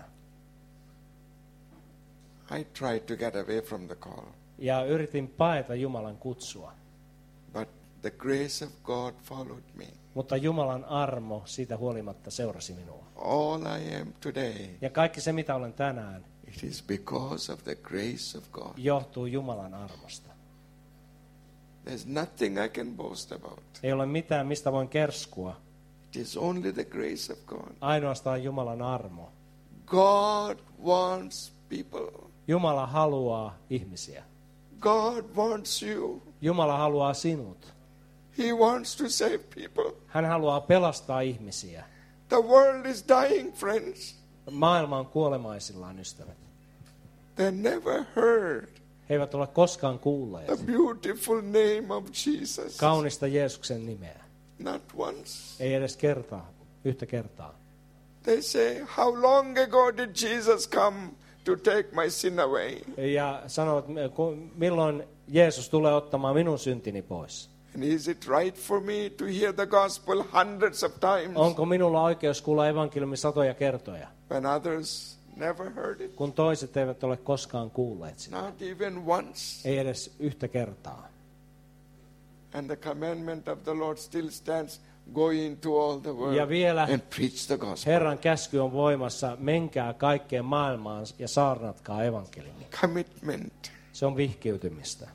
I tried to get away from the call. Ja yritin paeta Jumalan kutsua. But the grace of God followed me. Mutta Jumalan armo siitä huolimatta seurasi minua. All I am today, Ja kaikki se, mitä olen tänään, it is because of the grace of God. johtuu Jumalan armosta. There's nothing I can boast about. Ei ole mitään, mistä voin kerskua. It is only the grace of God. Ainoastaan Jumalan armo. God wants people. Jumala haluaa ihmisiä. God wants you. Jumala haluaa sinut. He wants to save people. Hän haluaa pelastaa ihmisiä. The world is dying, friends. Maailma on kuolemaisillaan, ystävät. They never heard He eivät ole koskaan the kuulleet beautiful name of Jesus. kaunista Jeesuksen nimeä. Not once. Ei edes yhtä kertaa. They say, how long ago did Jesus come to take my sin away? Ja sanovat, milloin Jeesus tulee ottamaan minun syntini pois. And is it right for me to hear the gospel hundreds of times Onko minulla oikeus kuulla evankeliumi satoja kertoja, when others never heard it? kun toiset eivät ole koskaan kuulleet sitä? Not even once. Ei edes yhtä kertaa. And the commandment of the Lord still stands, go into all the world Ja vielä and preach the gospel. Herran käsky on voimassa, menkää kaikkeen maailmaan ja saarnatkaa evankeliumi. Commitment. Se on vihkiytymistä.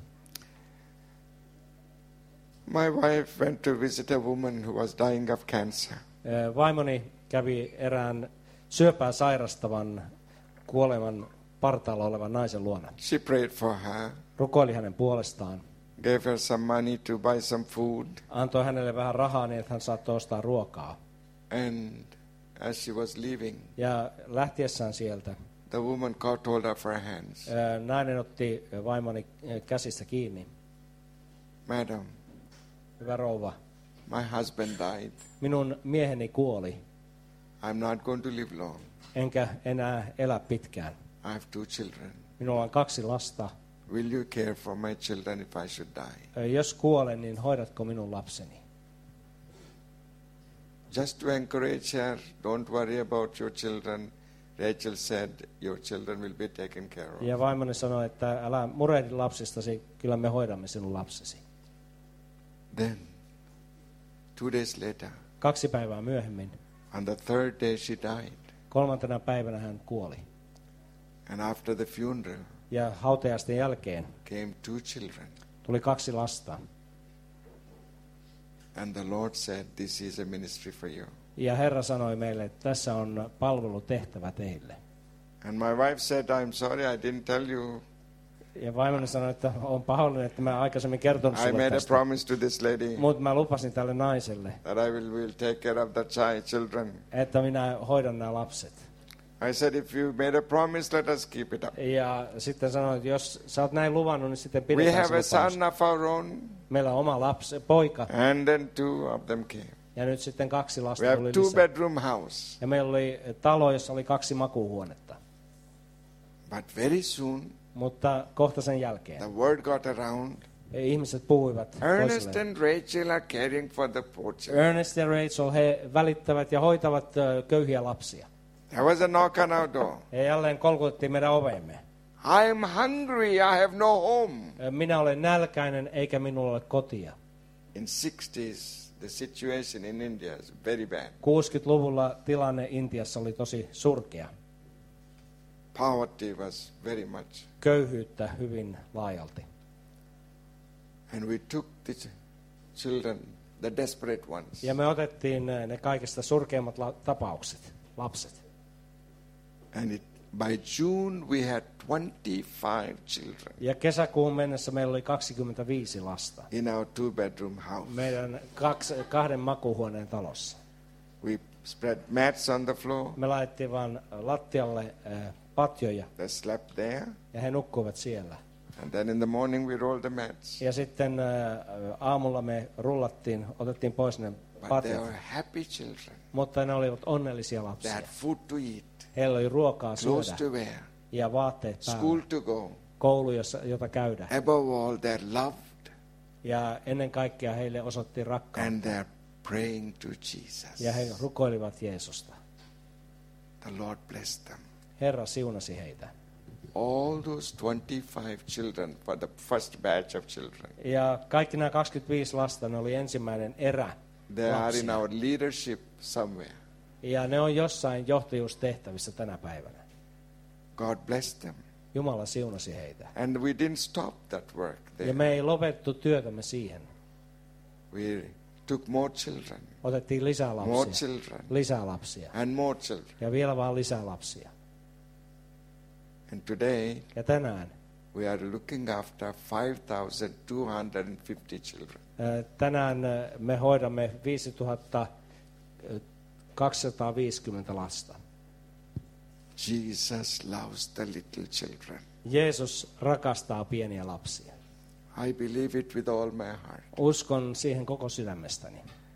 My wife went to visit a woman who was dying of cancer. Vaimoni kävi erään syöpää sairastavan, kuoleman partaalla olevan naisen luona. She prayed for her, Rukoili hänen puolestaan. gave her some money to buy some food. Antoi hänelle vähän rahaa niin, että hän saattoi ostaa ruokaa. And as she was leaving, Ja lähtiessään sieltä the woman caught hold of her hands. nainen otti vaimoni käsistä kiinni. Madam, Hyvä rouva, my husband died. minun mieheni kuoli, I'm not going to live long. enkä enää elä pitkään. I have 2 children. Minulla on 2 lasta. Will you care for my children if I should die? Jos kuolen, niin hoidatko minun lapseni? Just to encourage her, don't worry about your children. Rachel said, your children will be taken care of. Ja vaimoni sanoi, että älä murehdi lapsistasi, kyllä me hoidamme sinun lapsesi. Then, 2 days later, 2 päivää myöhemmin, on the 3rd day she died. 3. päivänä hän kuoli. And after the funeral Ja hautajaisten jälkeen came 2 children. tuli 2 lasta. And the Lord said, this is a ministry for you. Ja Herra sanoi meille, että tässä on palvelutehtävä teille. And my wife said, I'm sorry, I didn't tell you. Ja vaimoni sanoi, että on pahoillani, että mä aikaisemmin kertonut I sulle made a tästä. promise to this lady Mutta mä lupasin tälle naiselle, that I will take care of the children. että minä hoidan nämä lapset. I said, if you made a promise, let us keep it up. Ja sitten sanoin, että jos sä oot näin luvannut, niin sitten We pidetään have a se lupaus. son of our own, Meillä on oma lapsi, poika, and then 2 of them came. ja nyt sitten 2 lasta We have tuli 2 lisää. bedroom house. Ja meillä oli talo, jossa oli 2 makuuhuonetta. But very soon, Mutta kohta sen jälkeen the word got around. ihmiset puhuivat Ernest toisilleen. and Rachel are caring for the poor children. Ernest ja Rachel, he välittävät ja hoitavat köyhiä lapsia. There was a knock on our door. Ja jälleen kolkutettiin meidän oveemme. I am hungry, I have no home. Minä olen nälkäinen eikä minulla ole kotia. In 60s, the situation in India is very bad. 60-luvulla tilanne Intiassa oli tosi surkea. Poverty was very much. Köyhyyttä hyvin laajalti. And we took the children, the desperate ones. Ja me otettiin ne kaikista surkeimmat tapaukset, lapset. And by June we had 25 children Ja kesäkuun mennessä meillä oli 25 lasta. in our 2-bedroom house. Meidän kahden makuuhuoneen talossa. We spread mats on the floor. Me laitettiin vaan lattialle patjoja They slept there. ja he nukkuivat siellä. And then in the morning we rolled the mats. Ja sitten aamulla me otettiin pois ne But they patjat. were happy children. Mutta ne olivat onnellisia They lapsia. had food to eat, Heillä oli ruokaa clothes syödä to wear, ja vaatteet school päällä, to go. koulu, jota käydä. Above all, they're loved Ja ennen kaikkea heille osoitti rakkautta. and they're praying to Jesus. Ja he rukoilivat Jeesusta. The Lord blessed them. Herra siunasi heitä. All those 25 children for the first batch of children. Ja kaikki nämä 25 lasta, ne oli ensimmäinen erä They are in lapsia. our leadership somewhere. Ja ne on jossain johtajuustehtävissä tänä päivänä. God blessed them. Jumala siunasi heitä. And we didn't stop that work Ja there. me ei lopetettu työtämme siihen. We took more children, Otettiin lisää more lapsia. children, Lisää lapsia. and more children. Ja vielä vaan lisää lapsia. And today, Ja tänään, we are looking after 5,250 children. tänään me hoidamme 5250 lasta. Jesus loves the little children. Jeesus rakastaa pieniä lapsia. I believe it with all my heart. Uskon siihen koko sydämestäni.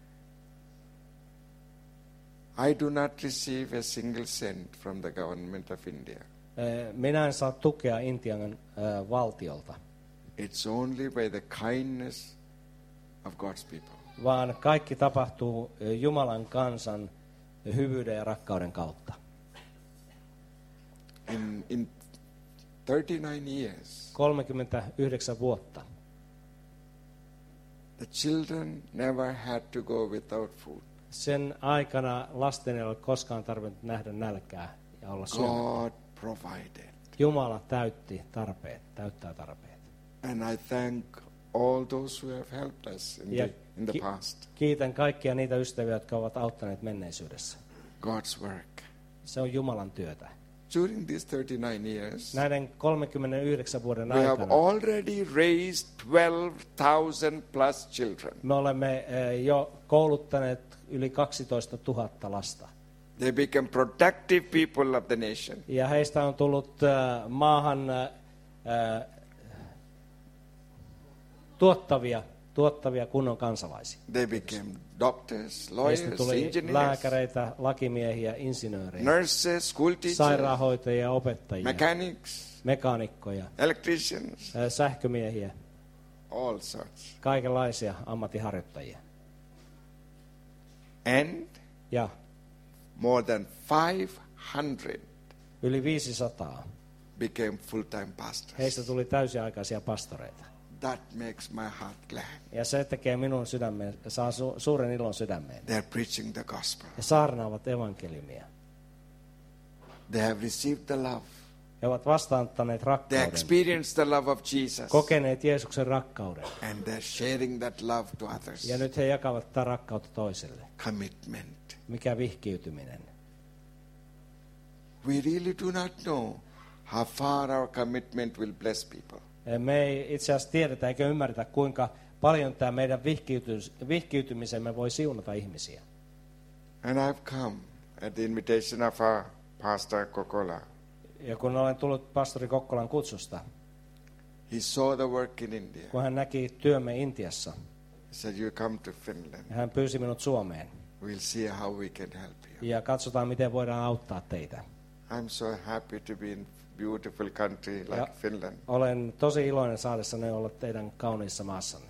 I do not receive a single cent from the government of India. Minä en saa tukea Intian valtiolta, It's only by the kindness of God's people. vaan kaikki tapahtuu Jumalan kansan hyvyyden ja rakkauden kautta. In 39 years, 39 vuotta. the children never had to go without food. Sen aikana lasten ei ole koskaan tarvinnut nähdä nälkää ja olla syömättä. God provided. Jumala täyttää tarpeet. And I thank all those who have helped us in the past. Kiitän kaikkia niitä ystäviä, jotka ovat auttaneet menneisyydessä. God's work. Se on Jumalan työtä. During these 39 years, Näiden 39 vuoden we have aikana already raised 12,000 plus children. me olemme jo kouluttaneet yli 12 000 lasta. They become productive people of the nation. Ja heistä on tullut maahan tuottavia kunnon kansalaisia. They became doctors, Heistä lawyers, tuli engineers, lääkäreitä, lakimiehiä, insinöörejä, nurses, school teachers, sairaanhoitajia, opettajia, mechanics, mekaanikkoja, electricians, sähkömiehiä, all sorts. kaikenlaisia ammattiharjoittajia. And Ja more than 500 yli 500 became full-time pastors. heistä tuli täysiaikaisia pastoreita. That makes my heart glad. Ja se tekee minun sydämeen, saa suuren ilon sydämeen. They're preaching the gospel. He saarnaavat evankeliumia. They have received the love. He ovat vastaanottaneet They rakkauden, experienced the love of Jesus. kokeneet Jeesuksen rakkauden. And they're sharing that love to others. Ja nyt he jakavat tätä rakkautta toiselle. Commitment. Mikä vihkiytyminen. We really do not know how far our commitment will bless people. Me ei itse asiassa tiedetä eikä ymmärretä, kuinka paljon tämä meidän vihkiytymisemme voi siunata ihmisiä. And I've come at the invitation of our pastor Kokola. Ja kun olen tullut pastori Kokkolan kutsusta, He saw the work in India. kun hän näki työmme Intiassa, He said, you come to Finland. ja hän pyysi minut Suomeen. We'll see how we can help you. Ja katsotaan, miten voidaan auttaa teitä. I'm so happy to be in beautiful country like Ja Finland. olen tosi iloinen saadessanne olla teidän kauniissa maassanne.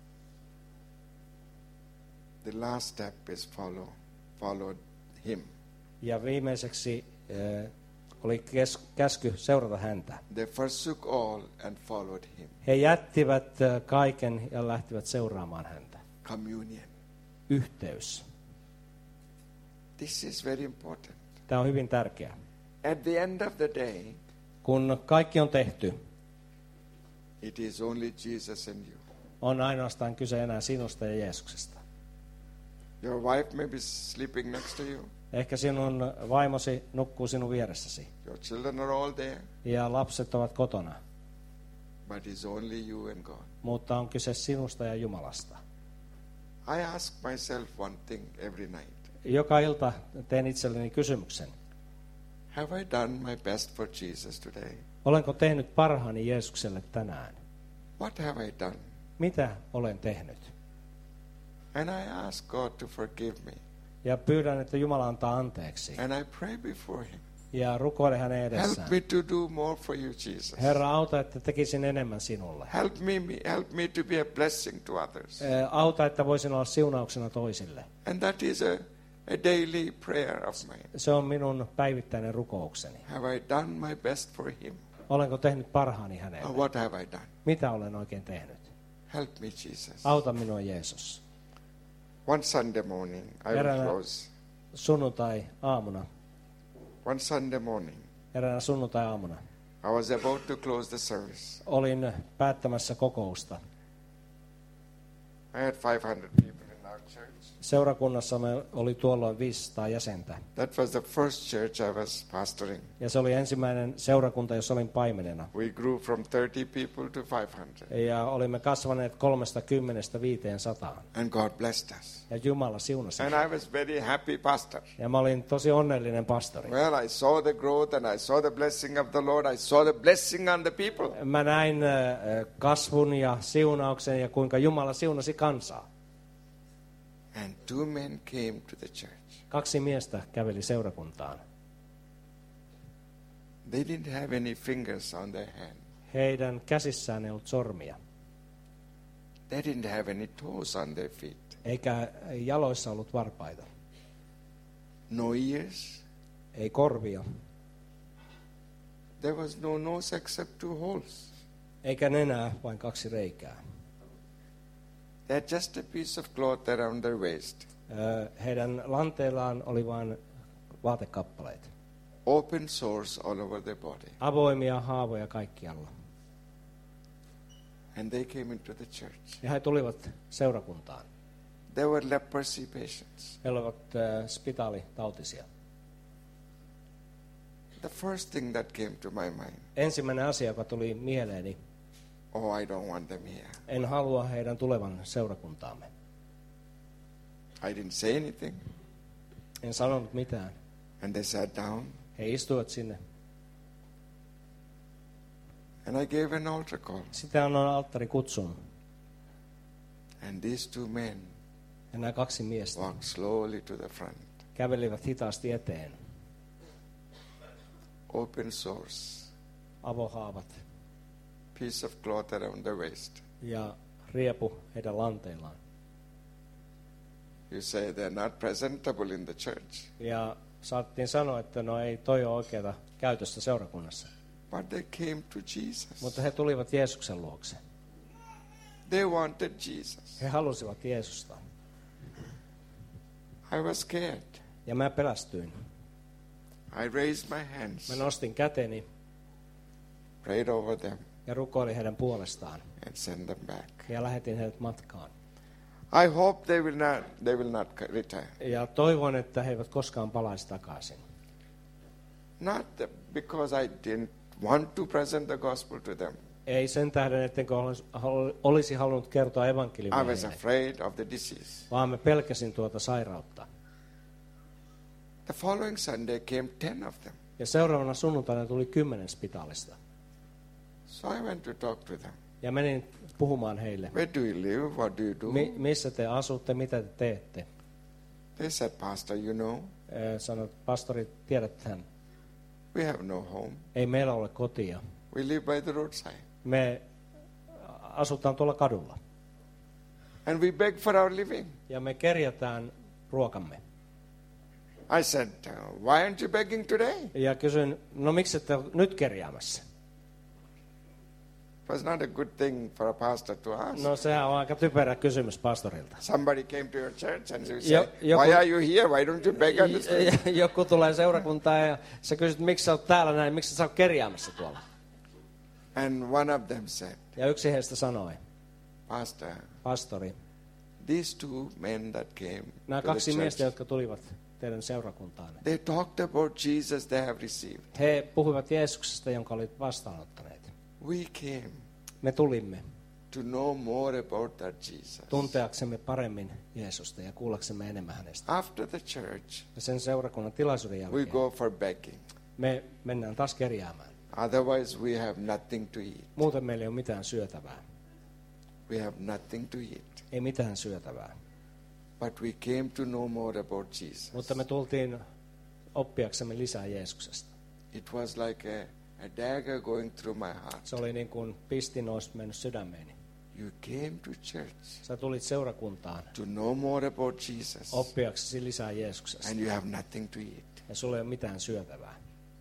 The last step is follow him. Ja viimeiseksi oli käsky seurata häntä. They forsook all and followed him. He jättivät kaiken ja lähtivät seuraamaan häntä. Communion. Yhteys. This is very important. Tämä on hyvin tärkeää. At the end of the day, Kun kaikki on tehty, it is only Jesus and you. on ainoastaan kyse enää sinusta ja Jeesuksesta. Your wife may be sleeping next to you. Ehkä sinun vaimosi nukkuu sinun vieressäsi Your children are all there. ja lapset ovat kotona, But it's only you and God. mutta on kyse sinusta ja Jumalasta. I ask myself one thing every night. Joka ilta teen itselleni kysymyksen. Have I done my best for Jesus today? Olenko tehnyt parhaani Jeesukselle tänään? What have I done? Mitä olen tehnyt? And I ask God to forgive me. Ja pyydän, että Jumala antaa anteeksi. And I pray before him. Ja rukoile hänen Help edessään. me to do more for you, Jesus. Herra, auta, että tekisin enemmän sinulle. Help me to be a blessing to others. Auta, että voisin olla siunauksena toisille. And that is a daily prayer of mine. Se on minun päivittäinen rukoukseni. Have I done my best for him? Olenko tehnyt parhaani Or hänelle? what have I done? Mitä olen oikein tehnyt? Help me, Jesus. Auta minua, Jeesus. One Sunday morning, I will Eräänä close. sunnuntai-aamuna, One Sunday morning, sunnuntai-aamuna, I was about to close the service. olin päättämässä kokousta. I had 500 people in our church. Seurakunnassamme oli tuolloin 500 jäsentä. That was the first church I was pastoring. Ja se oli ensimmäinen seurakunta, jossa olin paimenena. We grew from 30 people to 500. Ja olimme kasvaneet 30–500. And God blessed us. Ja Jumala siunasi. And I was very happy pastor. Ja mä olin tosi onnellinen pastori. Well, I saw the growth and I saw the blessing of the Lord. I saw the blessing on the people. Mä näin kasvun ja siunauksen ja kuinka Jumala siunasi kansaa. And 2 men came to the church. 2 miestä käveli seurakuntaan. They didn't have any fingers on their hand. Heidän käsissään ei ollut sormia, They didn't have any toes on their feet. eikä jaloissa ollut varpaita, No ears. ei korvia, There was no nose except 2 holes. eikä nenää, vain 2 reikää. They had just a piece of cloth around their waist. Heidän lanteillaan oli vain vaatekappaleet. Open sores all over their body. Avoimia haavoja kaikkialla. And they came into the church. Ja he tulivat seurakuntaan. They were leprosy patients. He olivat spitaalitautisia. The first thing that came to my mind, Ensimmäinen asia, joka tuli mieleeni, oh, I don't want them here. en halua heidän tulevan seurakuntaamme. I didn't say anything. En sanonut mitään. And they sat down. He istuivat sinne. And I gave an altar call. Sitten annoin alttarikutsun. And these 2 men Ja nämä 2 miestä walked slowly to the front. kävelivät hitaasti eteen. Open sores. Avohaavat Piece of cloth around their waist. ja riepu heidän lanteillaan. You say they're not presentable in the church. Ja saattiin sanoa, että no ei toi ole oikeata käytöstä seurakunnassa. But they came to Jesus. Mutta he tulivat Jeesuksen luokse. They wanted Jesus. He halusivat Jeesusta. I was scared. Ja mä pelästyin. I raised my hands, Mä nostin käteni prayed over them, ja rukoilin heidän puolestaan. and sent them back. Ja lähetin heidät matkaan. I hope they will not return. Ja toivon, että he eivät koskaan palaisi takaisin. Not because I didn't want to present the gospel to them. Ei sen tähden, ettenkö olisi halunnut kertoa I evankeliumia was heille, afraid of the disease. vaan mä pelkäsin tuota sairautta. The following Sunday came 10 of them. Ja seuraavana sunnuntaina tuli 10 spitaalista. So I went to talk to them. Ja menin puhumaan heille. Where do you live? What do you do? Missä te asutte, mitä te teette? They said, Pastor, you know, Sanoit, pastori, tiedäthän, We have no home. Ei meillä ole kotia. We live by the roadside. Me asutaan tuolla kadulla. And we beg for our living. Ja me kerjätään ruokamme. I said, why aren't you begging today? Ja kysyin, no miksi ette ole nyt kerjäämässä? It was not a good thing for a pastor to ask. No sehän on aika typerä kysymys pastorilta. Somebody came to your church and you said, why are you here? Why don't you beg on the street? Joku tulee seurakuntaan ja sä kysyt, miksi sä oot täällä näin, miksi sä oot kerjäämässä tuolla? And one of them said, Ja yksi heistä sanoi, Pastor, these two men that came nämä to the kaksi miestä, church, jotka tulivat teidän seurakuntaanne. they talked about Jesus they have received. He puhuivat Jeesuksesta, jonka olit vastaanottaneet. We came Me tulimme to know more about that Jesus. tunteaksemme paremmin Jeesusta ja kuullaksemme enemmän hänestä. After the church, Ja sen seurakunnan tilaisuuden we jälkeen go for begging. me mennään taas kerjäämään. Otherwise, we have nothing to eat. Muuten meillä ei ole mitään syötävää. We have nothing to eat. Ei mitään syötävää. But we came to know more about Jesus. Mutta me tultiin oppiaksemme lisää Jeesuksesta. It was like a dagger going through my heart. Se oli niin kuin pistin olisi mennyt sydämeeni. You came to church Sä tulit seurakuntaan to know more about Jesus. oppiaksesi lisää Jeesuksesta. And you have nothing to eat. Ja sulla ei ole mitään syötävää.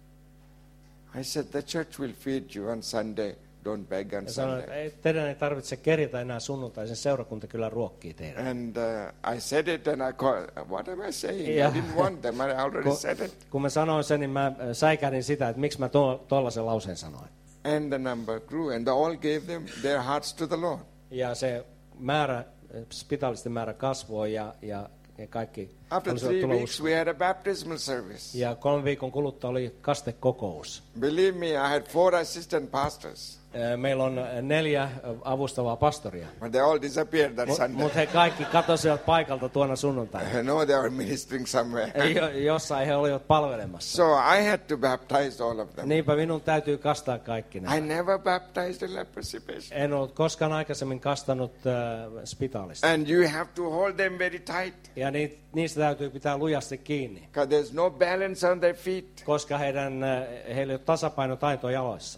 I said, the church will feed you on Sunday. Don't beg on Ja sanoin, Sunday. että teidän ei tarvitse kerjätä enää sunnuntaisin, seurakunta kyllä ruokkii teidän. And I said it and I called, what am I saying? Yeah. I didn't want them. I already said it. Kun mä sanoin sen, niin mä säikähdin sitä, että miksi mä tollaisen lauseen sanoin. And the number grew and they all gave them their hearts to the Lord. Ja se määrä, spitaalisten määrä kasvoi ja kaikki After olisivat 3 tulla weeks, uskoon. we had a baptismal service. Ja 3 viikon kuluttua oli kastekokous. Believe me, I had 4 assistant pastors, Meillä on 4 avustavaa pastoria. but they all disappeared that Sunday. Mutta he kaikki katosivat paikalta tuona sunnuntaina. No, they were ministering somewhere. Jossain he olivat palvelemassa. So I had to baptize all of them. Niinpä minun täytyy kastaa kaikki I nämä. never baptized a leprosy patient. En ollut koskaan aikaisemmin kastanut spitaalista. And you have to hold them very tight, Ja niistä täytyy pitää lujasti kiinni, because there's no balance on their feet. koska heillä ei ole tasapainotaitoa jaloissa.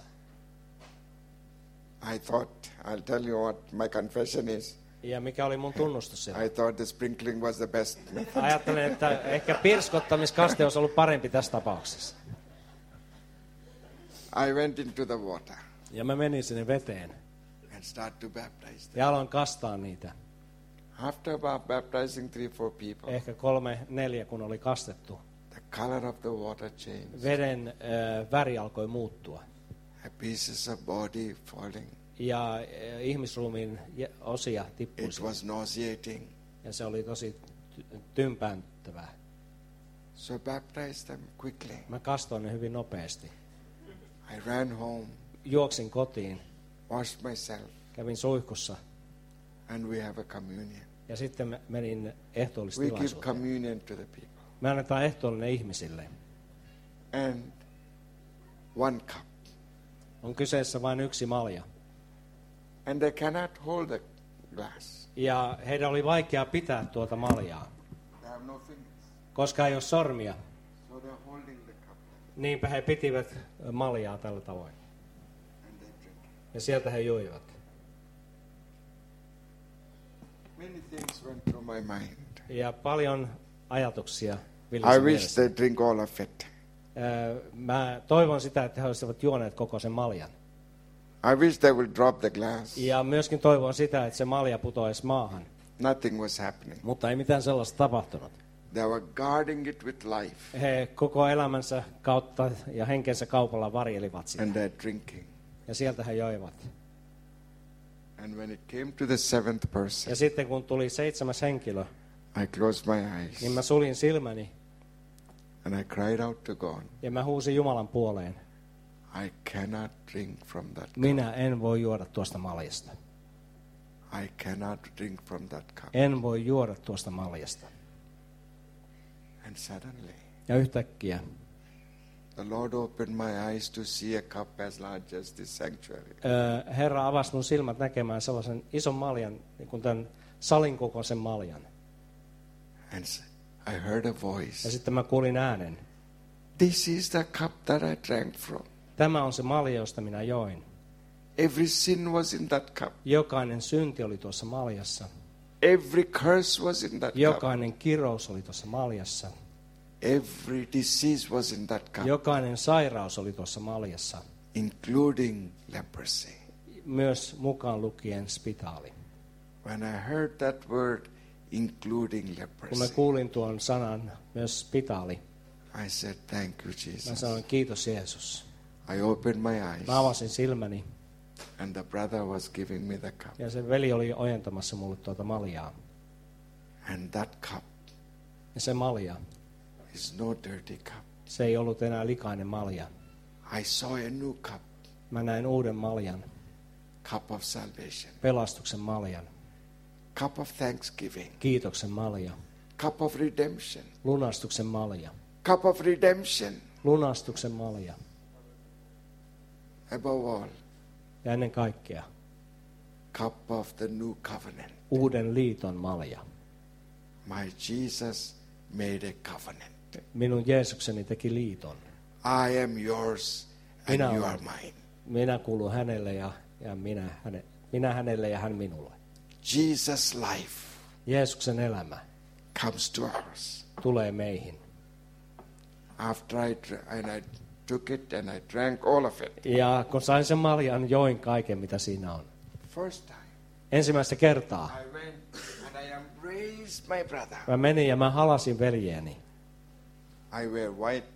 I thought, I'll tell you what my confession is. Ja mikä oli mun tunnustus siellä? I thought the sprinkling was the best method. Ajattelen, että ehkä pirskottamiskaste olisi ollut parempi tässä tapauksessa. I went into the water Ja mä menin sinne veteen and started to baptize them. ja aloin kastaa niitä. After about baptizing 3-4 people, Ehkä 3-4 kun oli kastettu. the color of the water changed. Veden väri alkoi muuttua. Pieces of body falling. Ja ihmisruumiin osia tippui. It was nauseating. Ja se oli tosi tympääntävää. So I baptized them quickly. Mä kastoin ne hyvin nopeasti. I ran home, Juoksin kotiin, washed myself, kävin suihkussa and we have a communion. ja sitten menin We give ehtoollistilaisuuteen. communion to the people. Me annetaan ehtoollinen ihmisille. And 1 cup. On kyseessä vain yksi malja. And they cannot hold the glass. Ja heidän oli vaikea pitää tuota maljaa, They have no fingers. koska ei ole sormia. So they're holding the cup Niinpä he pitivät maljaa tällä tavoin. and they drink. Ja sieltä he joivat. Many things went through my mind. Ja paljon ajatuksia I villasi wish mielessä. they drink all of it. Mä toivon sitä, että he olisivat juoneet koko sen maljan. I wish they would drop the glass. Ja myöskin toivon sitä, että se malja putoaisi maahan. Nothing was happening. Mutta ei mitään sellaista tapahtunut. They were guarding it with life. He koko elämänsä kautta ja henkensä kaupalla varjelivat sitä. And they're drinking. Ja sieltä he joivat. And when it came to the 7th person, Ja sitten kun tuli 7. henkilö, I closed my eyes niin mä suljin silmäni and I cried out to God, ja mä huusin Jumalan puoleen. I cannot drink from that cup. Minä en voi juoda tuosta maljasta. I cannot drink from that cup. En voi juoda tuosta maljasta. And suddenly, Ja yhtäkkiä the Lord opened my eyes to see a cup as large as this sanctuary. Herra avasi mun silmät näkemään sellaisen ison maljan, niin kuin tämän salin kokoisen maljan. And I heard a Ja voice. sitten mä kuulin äänen. This is the cup that I drank from. Tämä on se malja, josta minä join. Every sin was in that cup. Jokainen synti oli tuossa maljassa. Every curse was in that cup. Jokainen kirous oli tuossa maljassa. Every disease was in that cup, Jokainen sairaus oli tuossa maljassa. including leprosy. Myös mukaan lukien spitaali. When I heard that word, including Kun mä leprosy, kuulin tuon sanan, myös spitaali, I said, thank you, mä Jesus. sanoin, kiitos Jeesus. I opened my eyes, Mä avasin silmäni and the brother was giving me the cup. ja se veli oli ojentamassa mulle tuota maljaa. And that cup Ja se malja, is no dirty cup. se ei ollut enää likainen malja. I saw a new cup, Mä näin uuden maljan, cup of salvation, pelastuksen maljan, cup of thanksgiving, kiitoksen malja, cup of redemption, lunastuksen malja, cup of redemption, lunastuksen malja above all, ja ennen kaikkea cup of the new covenant. uuden liiton malja. My Jesus made a covenant. Minun Jeesukseni teki liiton. I am yours and Minä you olen. are mine. Minä kuulun hänelle ja minä hänelle ja hän minulle. Jesus' life Jeesuksen elämä comes to us. tulee meihin. After I took it and I drank all of it. Ja kun sain sen maljan, join kaiken, mitä siinä on. First time, Ensimmäistä kertaa I went and I embraced my brother. mä menin ja mä halasin veljeeni. I wear white,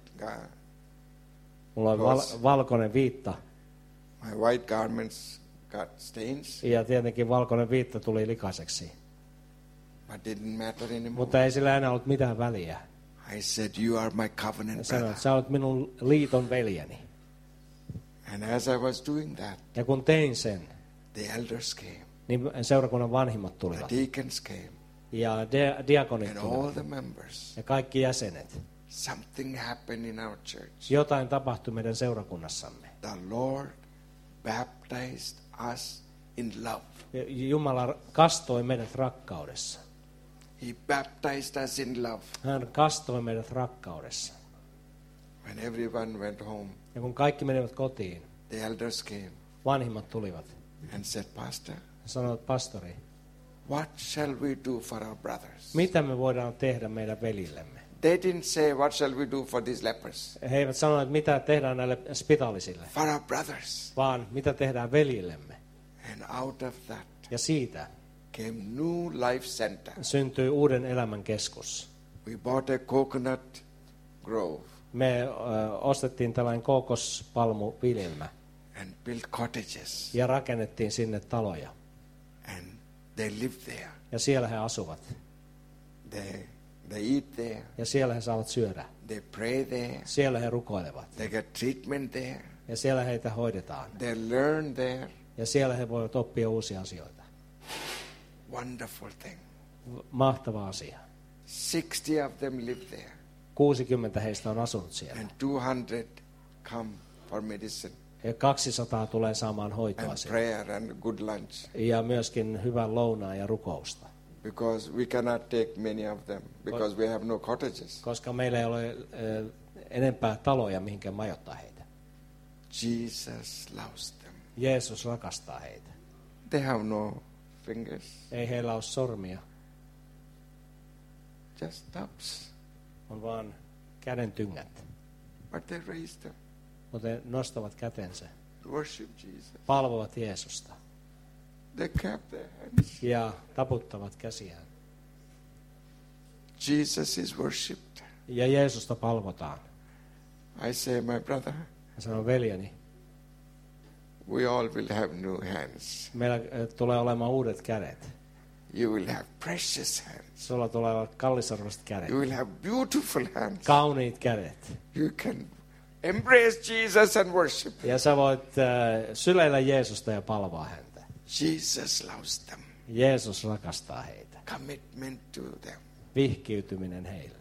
Mulla on valkoinen viitta my white garments got stains, ja tietenkin valkoinen viitta tuli likaiseksi. but didn't matter anymore. Mutta ei sillä enää ollut mitään väliä. I said, you are my Ja covenant sanoin, brother. että sä olet minun liiton veljeni. And as I was doing that, Ja kun tein sen, the elders came, niin seurakunnan vanhimmat the tulivat. deacons came, Ja diakonit and all tulivat. the members. Ja kaikki jäsenet. Something happened in our church. Jotain tapahtui meidän seurakunnassamme. The Lord baptized us in love. Jumala kastoi meidät rakkaudessa. He baptized us in love. Hän kastoi meidät rakkaudessa. When everyone went home, Ja kun kaikki menivät kotiin, the elders came vanhimmat tulivat. and said, Pastor, Ja sanoivat, pastori, what shall we do for our brothers? mitä me voidaan tehdä meidän velillemme? They didn't say, what shall we do for these lepers? He eivät sanoneet, mitä tehdään näille spitaalisille, For our brothers. vaan mitä tehdään veljillemme. And out of that Ja siitä came New Life Center. syntyi uuden elämän keskus. We bought a coconut grove Me ostettiin tällainen kookospalmuviljelmä and built cottages. ja rakennettiin sinne taloja. And they lived there. Ja siellä he asuvat. They eat there. Ja siellä he saavat syödä. They pray there. Siellä he rukoilevat. They get treatment there. Ja siellä heitä hoidetaan. They learn there. Ja siellä he voivat oppia uusia asioita. Wonderful thing. Mahtava asia. 60 of them live there. 60 heistä on asunut siellä. And 200 come for medicine Ja 200 tulee saamaan hoitoa and siellä. prayer and good lunch. Ja myöskin hyvän lounaan ja rukousta. Because we cannot take many of them because we have no cottages. Koska meillä ei ole enempää taloja, mihinkään majoittaa heitä. Jesus loves them. Jeesus rakastaa heitä. They have no fingers, Ei heillä ole sormia, just thumbs. on vaan käden tyngät. But they raise them, Mutta he nostavat kätensä, worship Jesus. palvovat Jeesusta They clap their hands. ja taputtavat käsiään. Jesus is worshipped. Ja Jeesusta palvotaan. I say, my brother, Ja sanon, veljeni, we all will have new hands. meillä tulee olemaan uudet kädet. You will have precious hands. Sulla tulee olla kallisarvoiset kädet. You will have beautiful hands. Kauniit kädet. You can embrace Jesus and worship. Ja sä voit syleillä Jeesusta ja palvoa häntä. Jesus loves them. Jeesus rakastaa heitä. Commitment to them. Vihkiytyminen heille.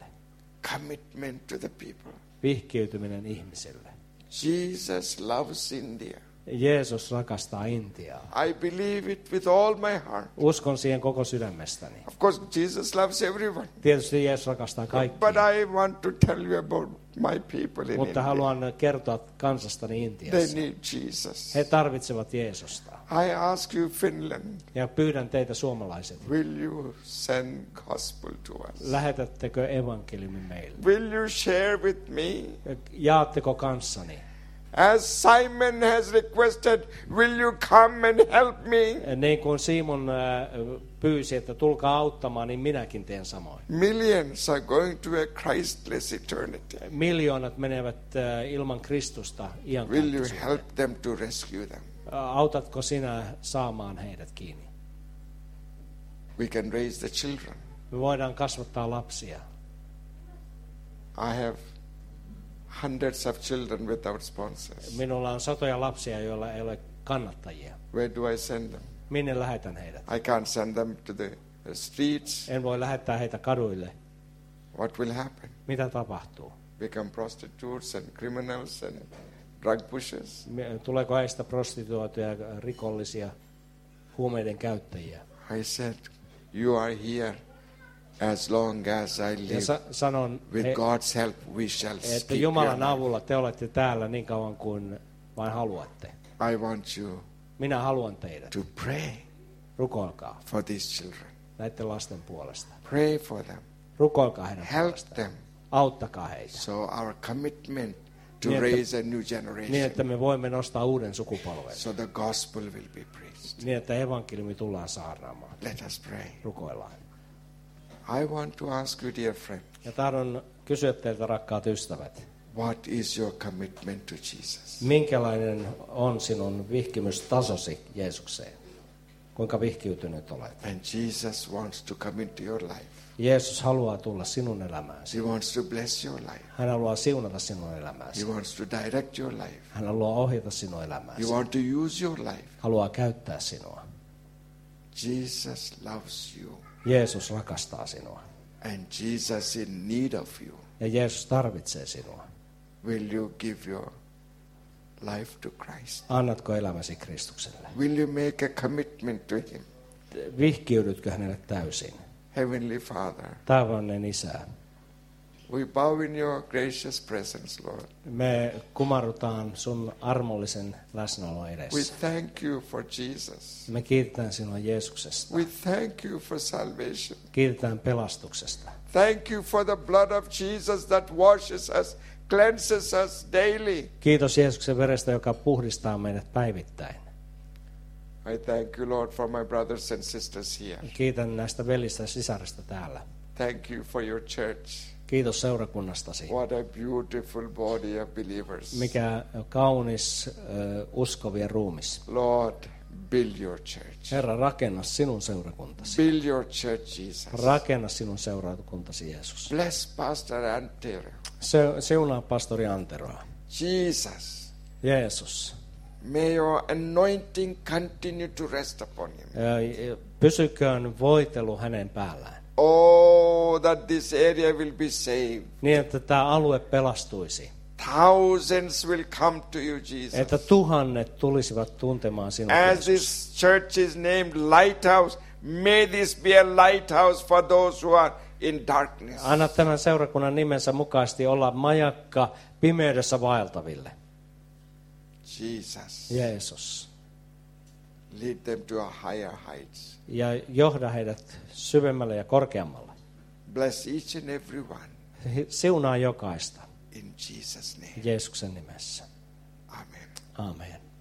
Commitment to the people. Vihkiytyminen ihmisille. Jesus loves India. Jeesus rakastaa Intiaa. I believe it with all my heart. Uskon siihen koko sydämestäni. Of course, Jesus loves everyone. Tietysti Jeesus rakastaa kaikkia. But I want to tell you about my people in Mutta India. haluan kertoa kansastani They Intiassa. need Jesus. He tarvitsevat Jeesusta. I ask you, Finland, Ja pyydän teitä suomalaiset. will you send gospel to us? Lähetättekö evankeliumin meille? Will you share with me? Jaatteko kanssani? As Simon has requested, will you come and help me? Niin kuin Simon pyysi, että tulkaa auttamaan, niin minäkin teen samoin. Millions are going to a Christless eternity. Miljoonat menevät ilman Kristusta Will you iankaikkisuuteen. help them to rescue them? Autatko sinä saamaan heidät kiinni? We can raise the children. Me voidaan kasvattaa lapsia. I have hundreds of children without sponsors. Minulla on satoja lapsia, joilla ei ole kannattajia. Where do I send them? Minne lähetän heidät? I can't send them to the streets. En voi lähettää heitä kaduille. What will happen? Mitä tapahtuu? Become prostitutes and criminals and drug pushers? Tuleeko heistä prostituoituja, rikollisia, huumeiden käyttäjiä? I said, you are here as long as I live. Ja sanon, With God's help we shall että speak your Jumalan name. avulla te olette täällä niin kauan kuin vain haluatte. I want you Minä haluan teidät. to pray Rukoilkaa for these children. näiden lasten puolesta. Pray for them. Rukoilkaa heidän Help puolestaan. them. Auttakaa heitä. So our commitment to Niin, että- raise a new Niin, generation. että me voimme nostaa uuden sukupolven. So the gospel will be preached. Niin, että evankeliumi tullaan saarnaamaan. Let us pray. Rukoillaan. I want to ask you, dear friend, Ja tahdon kysyä teiltä, rakkaat ystävät. what is your commitment to Jesus? Minkälainen on sinun vihkimystasosi Jeesukseen? Kuinka vihkiytynyt olet? And Jesus wants to come into your life. Jeesus haluaa tulla sinun elämääsi. He wants to bless your life. Hän haluaa siunata sinun He elämääsi. wants to direct your life. Hän haluaa ohjata sinun He elämääsi. wants to use your life. Haluaa käyttää sinua. Jesus loves you. Jeesus rakastaa sinua. And Jesus in need of you. Ja Jeesus tarvitsee sinua. Will you give your life to Christ? Annatko elämäsi Kristukselle? Will you make a commitment to Him? Vihkiydytkö hänelle täysin? Heavenly Father, Taivaallinen Isä, we bow in your gracious presence, Lord. me kumarrutaan sun armollisen läsnäolon We edessä. thank you for Jesus. Me kiitetään sinua Jeesuksesta. We thank you for salvation. Kiitetään pelastuksesta. Thank you for the blood of Jesus that washes us, cleanses us daily. Kiitos Jeesuksen verestä, joka puhdistaa meidät päivittäin. I thank you, Lord, for my brothers and sisters here. Kiitän näistä velistä ja sisarista täällä. Thank you for your church. Kiitos seurakunnastasi. What a beautiful body of believers. Mikä kaunis uskovien ruumis. Lord, build your church. Herra, rakenna sinun seurakuntasi. Build your church, Jesus. Rakenna sinun seurakuntasi, Jeesus. Bless Pastor Antero. Siunaa pastori Anteroa. Jesus, Jeesus. may your anointing continue to rest upon him. Pysyköön voitelu hänen päällään. Oh, that this area will be saved. Niin, että tämä alue pelastuisi. Thousands will come to you, Jesus. Että tuhannet tulisivat tuntemaan sinut, As Jeesus. this church is named Lighthouse, may this be a lighthouse for those who are in darkness. Anna tämän seurakunnan nimensä mukaisesti olla majakka pimeydessä vaeltaville. Jesus, Jeesus. lead them to a higher heights. Ja johda heidät syvemmälle ja korkeammalle. Bless each and every one Siunaa jokaista in Jesus' name. Jeesuksen nimessä. Amen. Amen.